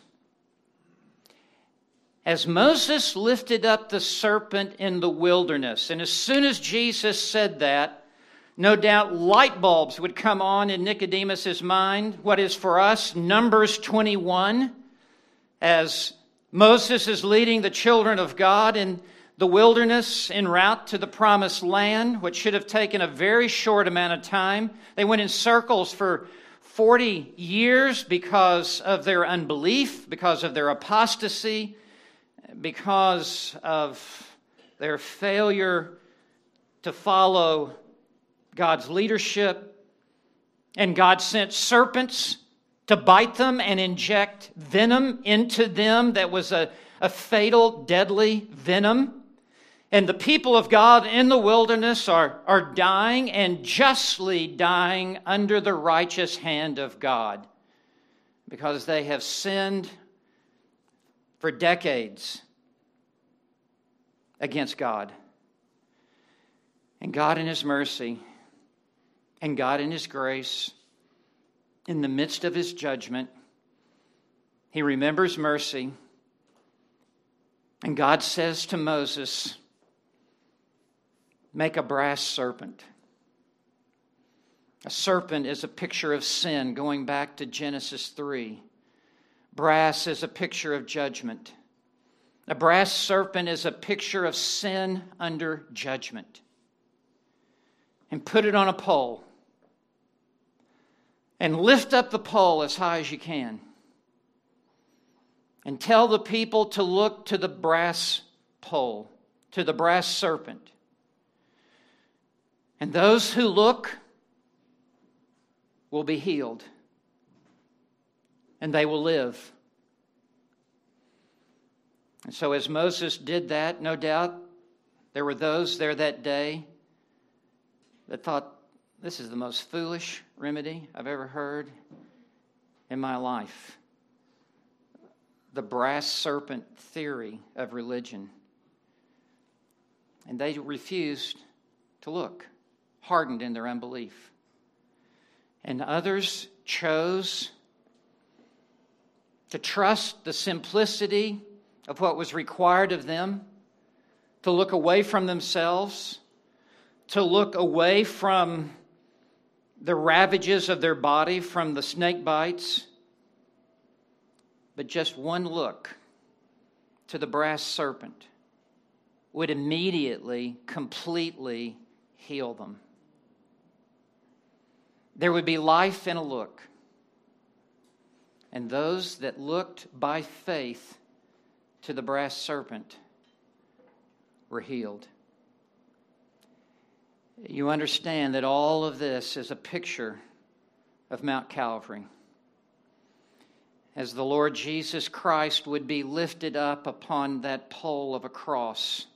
As Moses lifted up the serpent in the wilderness, and as soon as Jesus said that, no doubt light bulbs would come on in Nicodemus's mind. What is for us Numbers twenty-one, as Moses is leading the children of God in the wilderness en route to the promised land, which should have taken a very short amount of time. They went in circles for forty years because of their unbelief, because of their apostasy, because of their failure to follow God's leadership. And God sent serpents to bite them and inject venom into them that was a, a fatal, deadly venom. And the people of God in the wilderness are, are dying, and justly dying under the righteous hand of God, because they have sinned for decades against God. And God in His mercy, and God in His grace, in the midst of His judgment, He remembers mercy. And God says to Moses, make a brass serpent. A serpent is a picture of sin, going back to Genesis three. Brass is a picture of judgment. A brass serpent is a picture of sin under judgment. And put it on a pole. And lift up the pole as high as you can. And tell the people to look to the brass pole, to the brass serpent. And those who look will be healed. And they will live. And so as Moses did that, no doubt there were those there that day that thought, this is the most foolish remedy I've ever heard in my life. The brass serpent theory of religion. And they refused to look, hardened in their unbelief. And others chose to trust the simplicity of what was required of them, to look away from themselves, to look away from the ravages of their body from the snake bites, but just one look to the brass serpent would immediately, completely heal them. There would be life in a look. And those that looked by faith to the brass serpent were healed. You understand that all of this is a picture of Mount Calvary. As the Lord Jesus Christ would be lifted up upon that pole of a cross.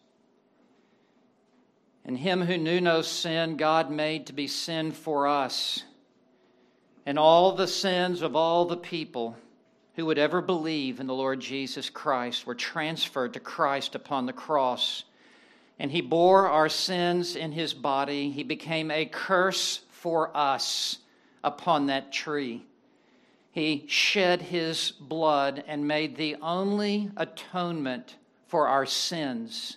And Him who knew no sin, God made to be sin for us. And all the sins of all the people who would ever believe in the Lord Jesus Christ were transferred to Christ upon the cross. And He bore our sins in His body. He became a curse for us upon that tree. He shed His blood and made the only atonement for our sins.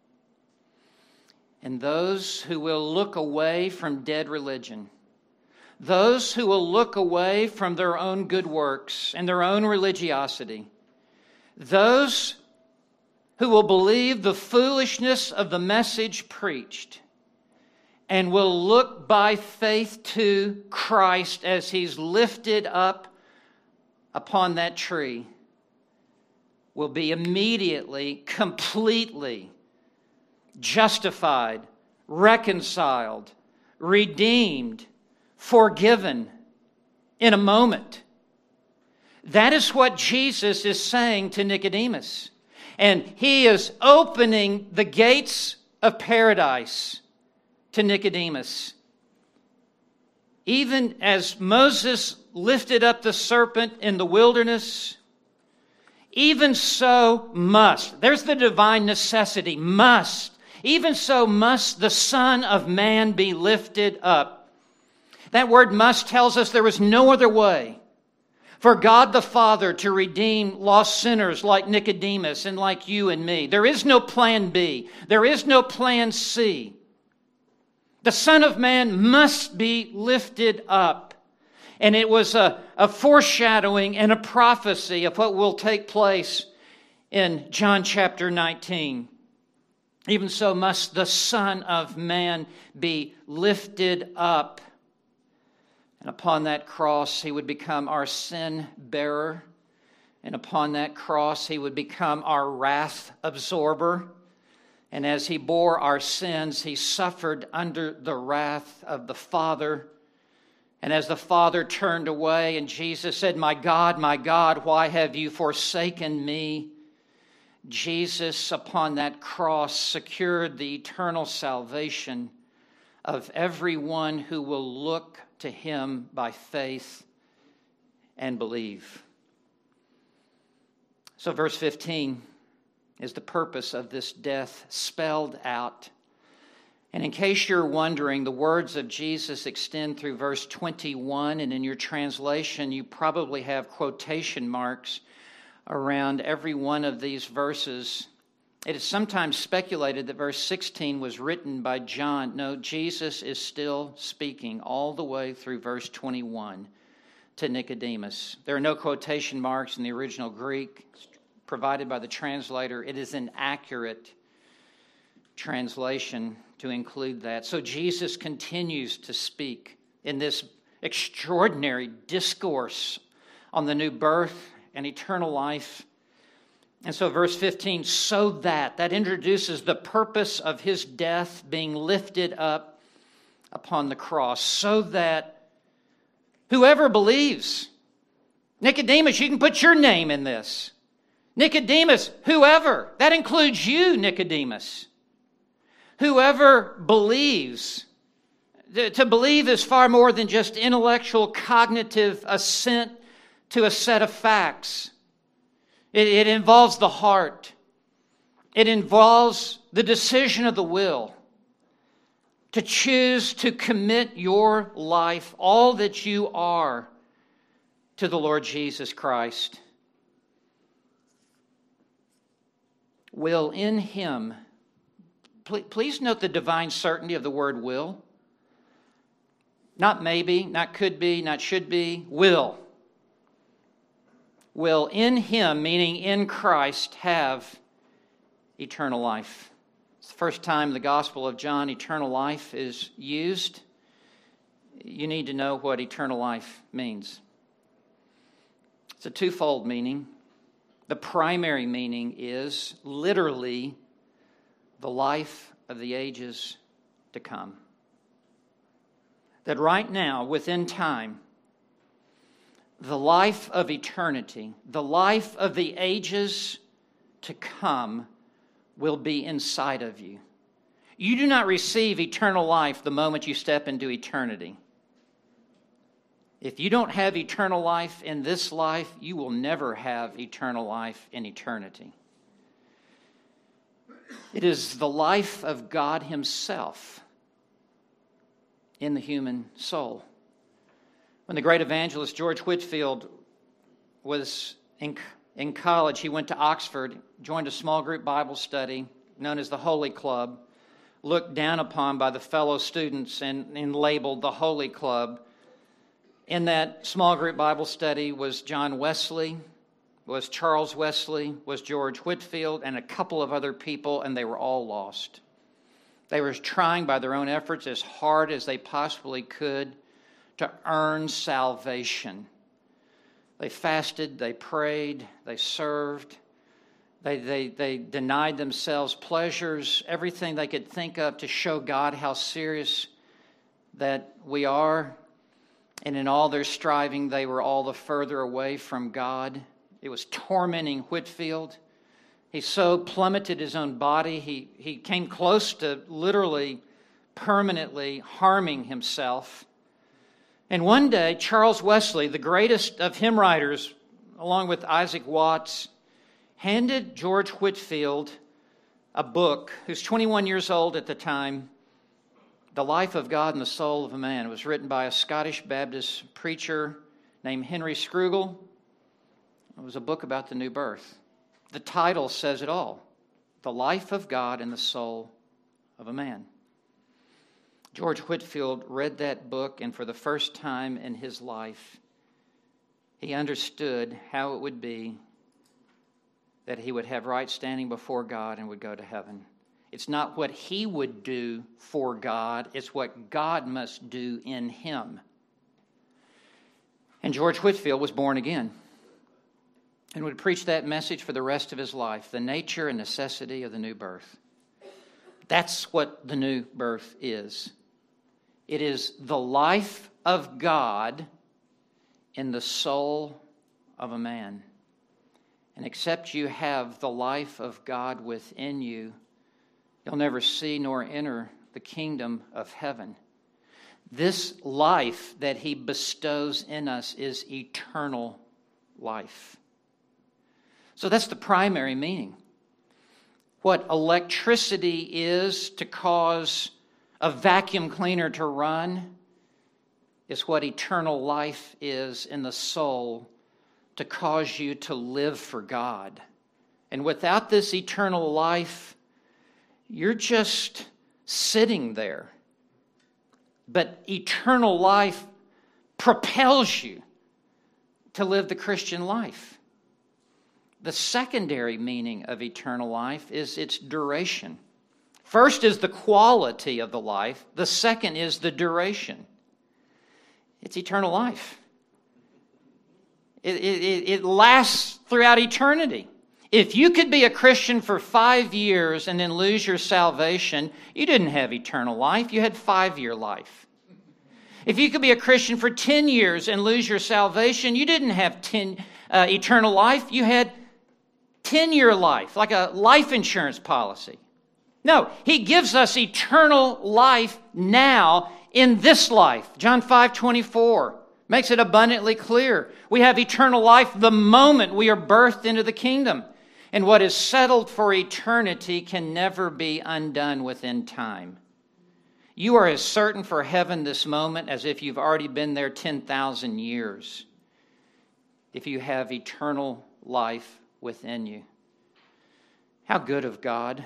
And those who will look away from dead religion, those who will look away from their own good works and their own religiosity, those who will believe the foolishness of the message preached and will look by faith to Christ as He's lifted up upon that tree, will be immediately, completely justified, reconciled, redeemed, forgiven in a moment. That is what Jesus is saying to Nicodemus. And He is opening the gates of paradise to Nicodemus. Even as Moses lifted up the serpent in the wilderness, even so must, there's the divine necessity, must, even so must the Son of Man be lifted up. That word must tells us there was no other way. For God the Father to redeem lost sinners like Nicodemus and like you and me. There is no plan B. There is no plan C. The Son of Man must be lifted up. And it was a, a foreshadowing and a prophecy of what will take place in John chapter nineteen. Even so must the Son of Man be lifted up. And upon that cross, he would become our sin bearer. And upon that cross, he would become our wrath absorber. And as he bore our sins, he suffered under the wrath of the Father. And as the Father turned away and Jesus said, "My God, my God, why have you forsaken me?" Jesus, upon that cross, secured the eternal salvation of everyone who will look to him by faith and believe. So verse fifteen is the purpose of this death spelled out. And in case you're wondering, the words of Jesus extend through verse twenty-one, and in your translation you probably have quotation marks around every one of these verses. It is sometimes speculated that verse sixteen was written by John. No, Jesus is still speaking all the way through verse twenty-one to Nicodemus. There are no quotation marks in the original Greek provided by the translator. It is an accurate translation to include that. So Jesus continues to speak in this extraordinary discourse on the new birth and eternal life. And so verse fifteen, so that, that introduces the purpose of his death being lifted up upon the cross, so that whoever believes, Nicodemus, you can put your name in this. Nicodemus, whoever, that includes you, Nicodemus. Whoever believes, to believe is far more than just intellectual, cognitive assent to a set of facts. It, it involves the heart. It involves the decision of the will to choose to commit your life, all that you are, to the Lord Jesus Christ. Will in him, please, please note the divine certainty of the word will. Not maybe, not could be, not should be, will. Will in him, meaning in Christ, have eternal life. It's the first time in the Gospel of John eternal life is used. You need to know what eternal life means. It's a twofold meaning. The primary meaning is literally the life of the ages to come. That right now, within time, the life of eternity, the life of the ages to come will be inside of you. You do not receive eternal life the moment you step into eternity. If you don't have eternal life in this life, you will never have eternal life in eternity. It is the life of God himself in the human soul. When the great evangelist George Whitefield was in, in college, he went to Oxford, joined a small group Bible study known as the Holy Club, looked down upon by the fellow students and, and labeled the Holy Club. In that small group Bible study was John Wesley, was Charles Wesley, was George Whitefield, and a couple of other people, and they were all lost. They were trying by their own efforts as hard as they possibly could to earn salvation. They fasted, they prayed, they served, they, they, they denied themselves pleasures, everything they could think of to show God how serious that we are. And in all their striving, they were all the further away from God. It was tormenting Whitefield. He so plummeted his own body, he, he came close to literally, permanently harming himself. And one day, Charles Wesley, the greatest of hymn writers, along with Isaac Watts, handed George Whitefield a book, who's twenty-one years old at the time, The Life of God and the Soul of a Man. It was written by a Scottish Baptist preacher named Henry Scroogle. It was a book about the new birth. The title says it all. The Life of God in the Soul of a Man. George Whitefield read that book, and for the first time in his life, he understood how it would be that he would have right standing before God and would go to heaven. It's not what he would do for God, it's what God must do in him. And George Whitefield was born again and would preach that message for the rest of his life, the nature and necessity of the new birth. That's what the new birth is. It is the life of God in the soul of a man. And except you have the life of God within you, you'll never see nor enter the kingdom of heaven. This life that he bestows in us is eternal life. So that's the primary meaning. What electricity is to cause a vacuum cleaner to run is what eternal life is in the soul to cause you to live for God. And without this eternal life, you're just sitting there. But eternal life propels you to live the Christian life. The secondary meaning of eternal life is its duration. First is the quality of the life. The second is the duration. It's eternal life. It, it, it lasts throughout eternity. If you could be a Christian for five years and then lose your salvation, you didn't have eternal life. You had five-year life. If you could be a Christian for ten years and lose your salvation, you didn't have ten, uh, eternal life. You had ten-year life, like a life insurance policy. No, he gives us eternal life now in this life. John five twenty-four makes it abundantly clear. We have eternal life the moment we are birthed into the kingdom. And what is settled for eternity can never be undone within time. You are as certain for heaven this moment as if you've already been there ten thousand years, if you have eternal life within you. How good of God.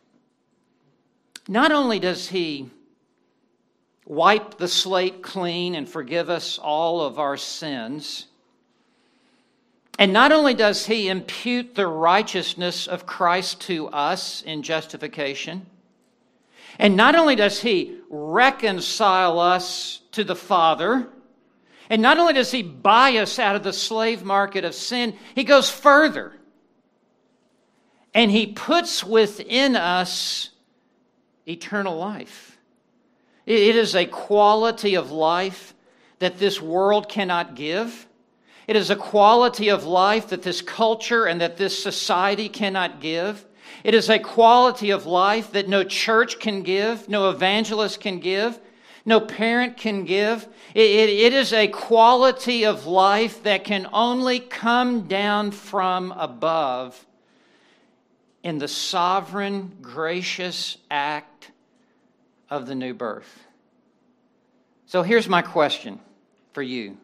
Not only does he wipe the slate clean and forgive us all of our sins, and not only does he impute the righteousness of Christ to us in justification, and not only does he reconcile us to the Father, and not only does he buy us out of the slave market of sin, he goes further. And he puts within us eternal life. It is a quality of life that this world cannot give. It is a quality of life that this culture and that this society cannot give. It is a quality of life that no church can give, no evangelist can give, no parent can give. It, it, it is a quality of life that can only come down from above in the sovereign, gracious act of the new birth. So here's my question for you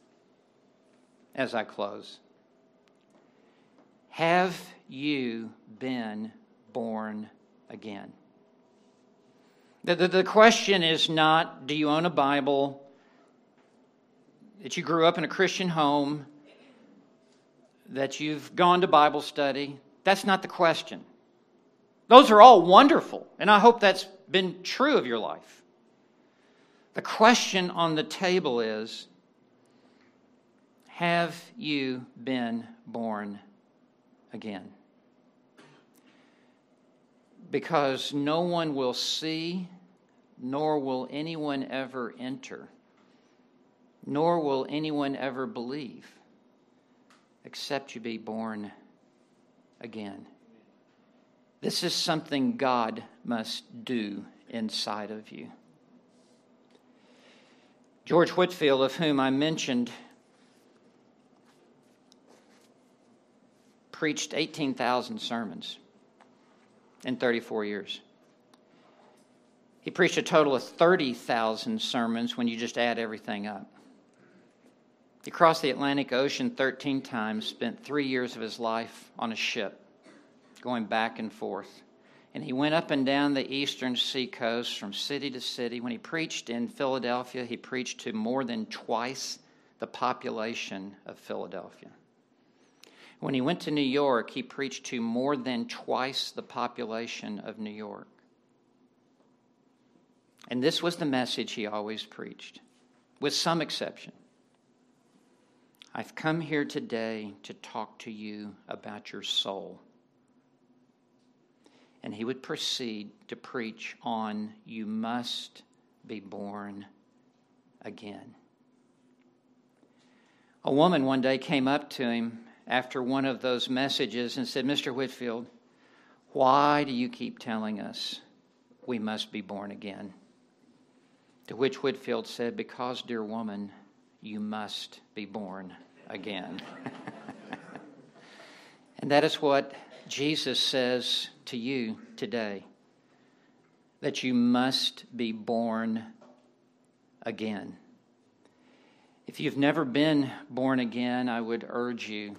as I close. Have you been born again? The, the, the question is not, do you own a Bible, that you grew up in a Christian home, that you've gone to Bible study? That's not the question. Those are all wonderful, and I hope that's been true of your life. The question on the table is, have you been born again? Because no one will see, nor will anyone ever enter, nor will anyone ever believe, except you be born again. This is something God must do inside of you. George Whitefield, of whom I mentioned, preached eighteen thousand sermons in thirty-four years. He preached a total of thirty thousand sermons when you just add everything up. He crossed the Atlantic Ocean thirteen times, spent three years of his life on a ship, going back and forth. And he went up and down the eastern seacoast from city to city. When he preached in Philadelphia, he preached to more than twice the population of Philadelphia. When he went to New York, he preached to more than twice the population of New York. And this was the message he always preached, with some exception. I've come here today to talk to you about your soul. And he would proceed to preach on, you must be born again. A woman one day came up to him after one of those messages and said, Mister Whitefield, why do you keep telling us we must be born again? To which Whitefield said, because, dear woman, you must be born again. And that is what Jesus says to you today, that you must be born again. If you've never been born again, I would urge you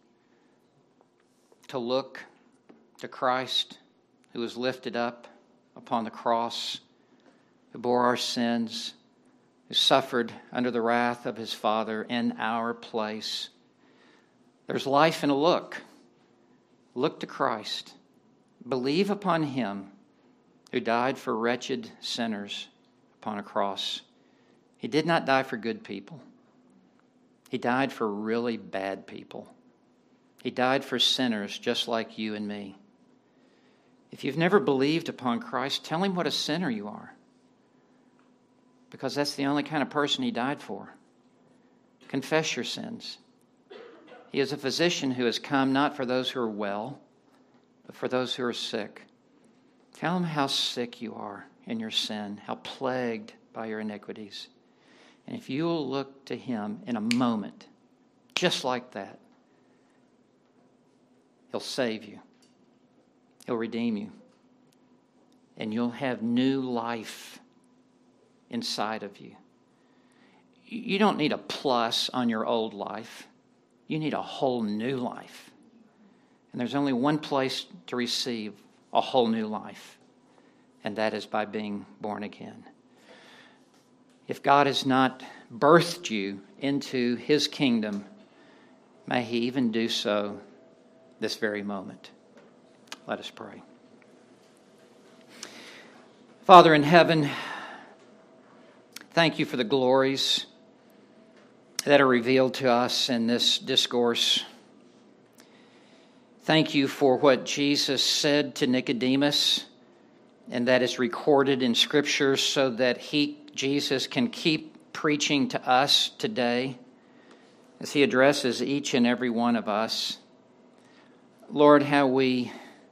to look to Christ, who was lifted up upon the cross, who bore our sins, who suffered under the wrath of his Father in our place. There's life in a look. Look to Christ. Believe upon him who died for wretched sinners upon a cross. He did not die for good people. He died for really bad people. He died for sinners just like you and me. If you've never believed upon Christ, tell him what a sinner you are, because that's the only kind of person he died for. Confess your sins. He is a physician who has come not for those who are well, but for those who are sick. Tell him how sick you are in your sin, how plagued by your iniquities. And if you will look to him in a moment, just like that, he'll save you. He'll redeem you. And you'll have new life inside of you. You don't need a plus on your old life. You need a whole new life. And there's only one place to receive a whole new life, and that is by being born again. If God has not birthed you into his kingdom, may he even do so this very moment. Let us pray. Father in heaven, thank you for the glories that are revealed to us in this discourse. Thank you for what Jesus said to Nicodemus, and that is recorded in Scripture so that he, Jesus, can keep preaching to us today as he addresses each and every one of us. Lord, how we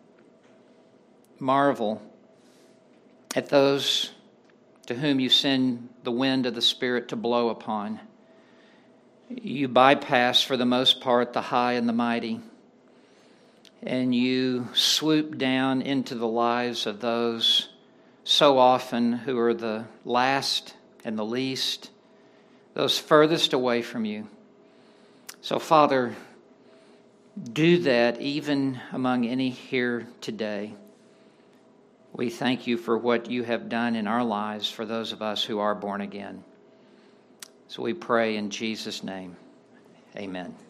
marvel at those to whom you send the wind of the Spirit to blow upon. You bypass, for the most part, the high and the mighty, and you swoop down into the lives of those so often who are the last and the least, those furthest away from you. So, Father, do that even among any here today. We thank you for what you have done in our lives for those of us who are born again. So we pray in Jesus' name. Amen.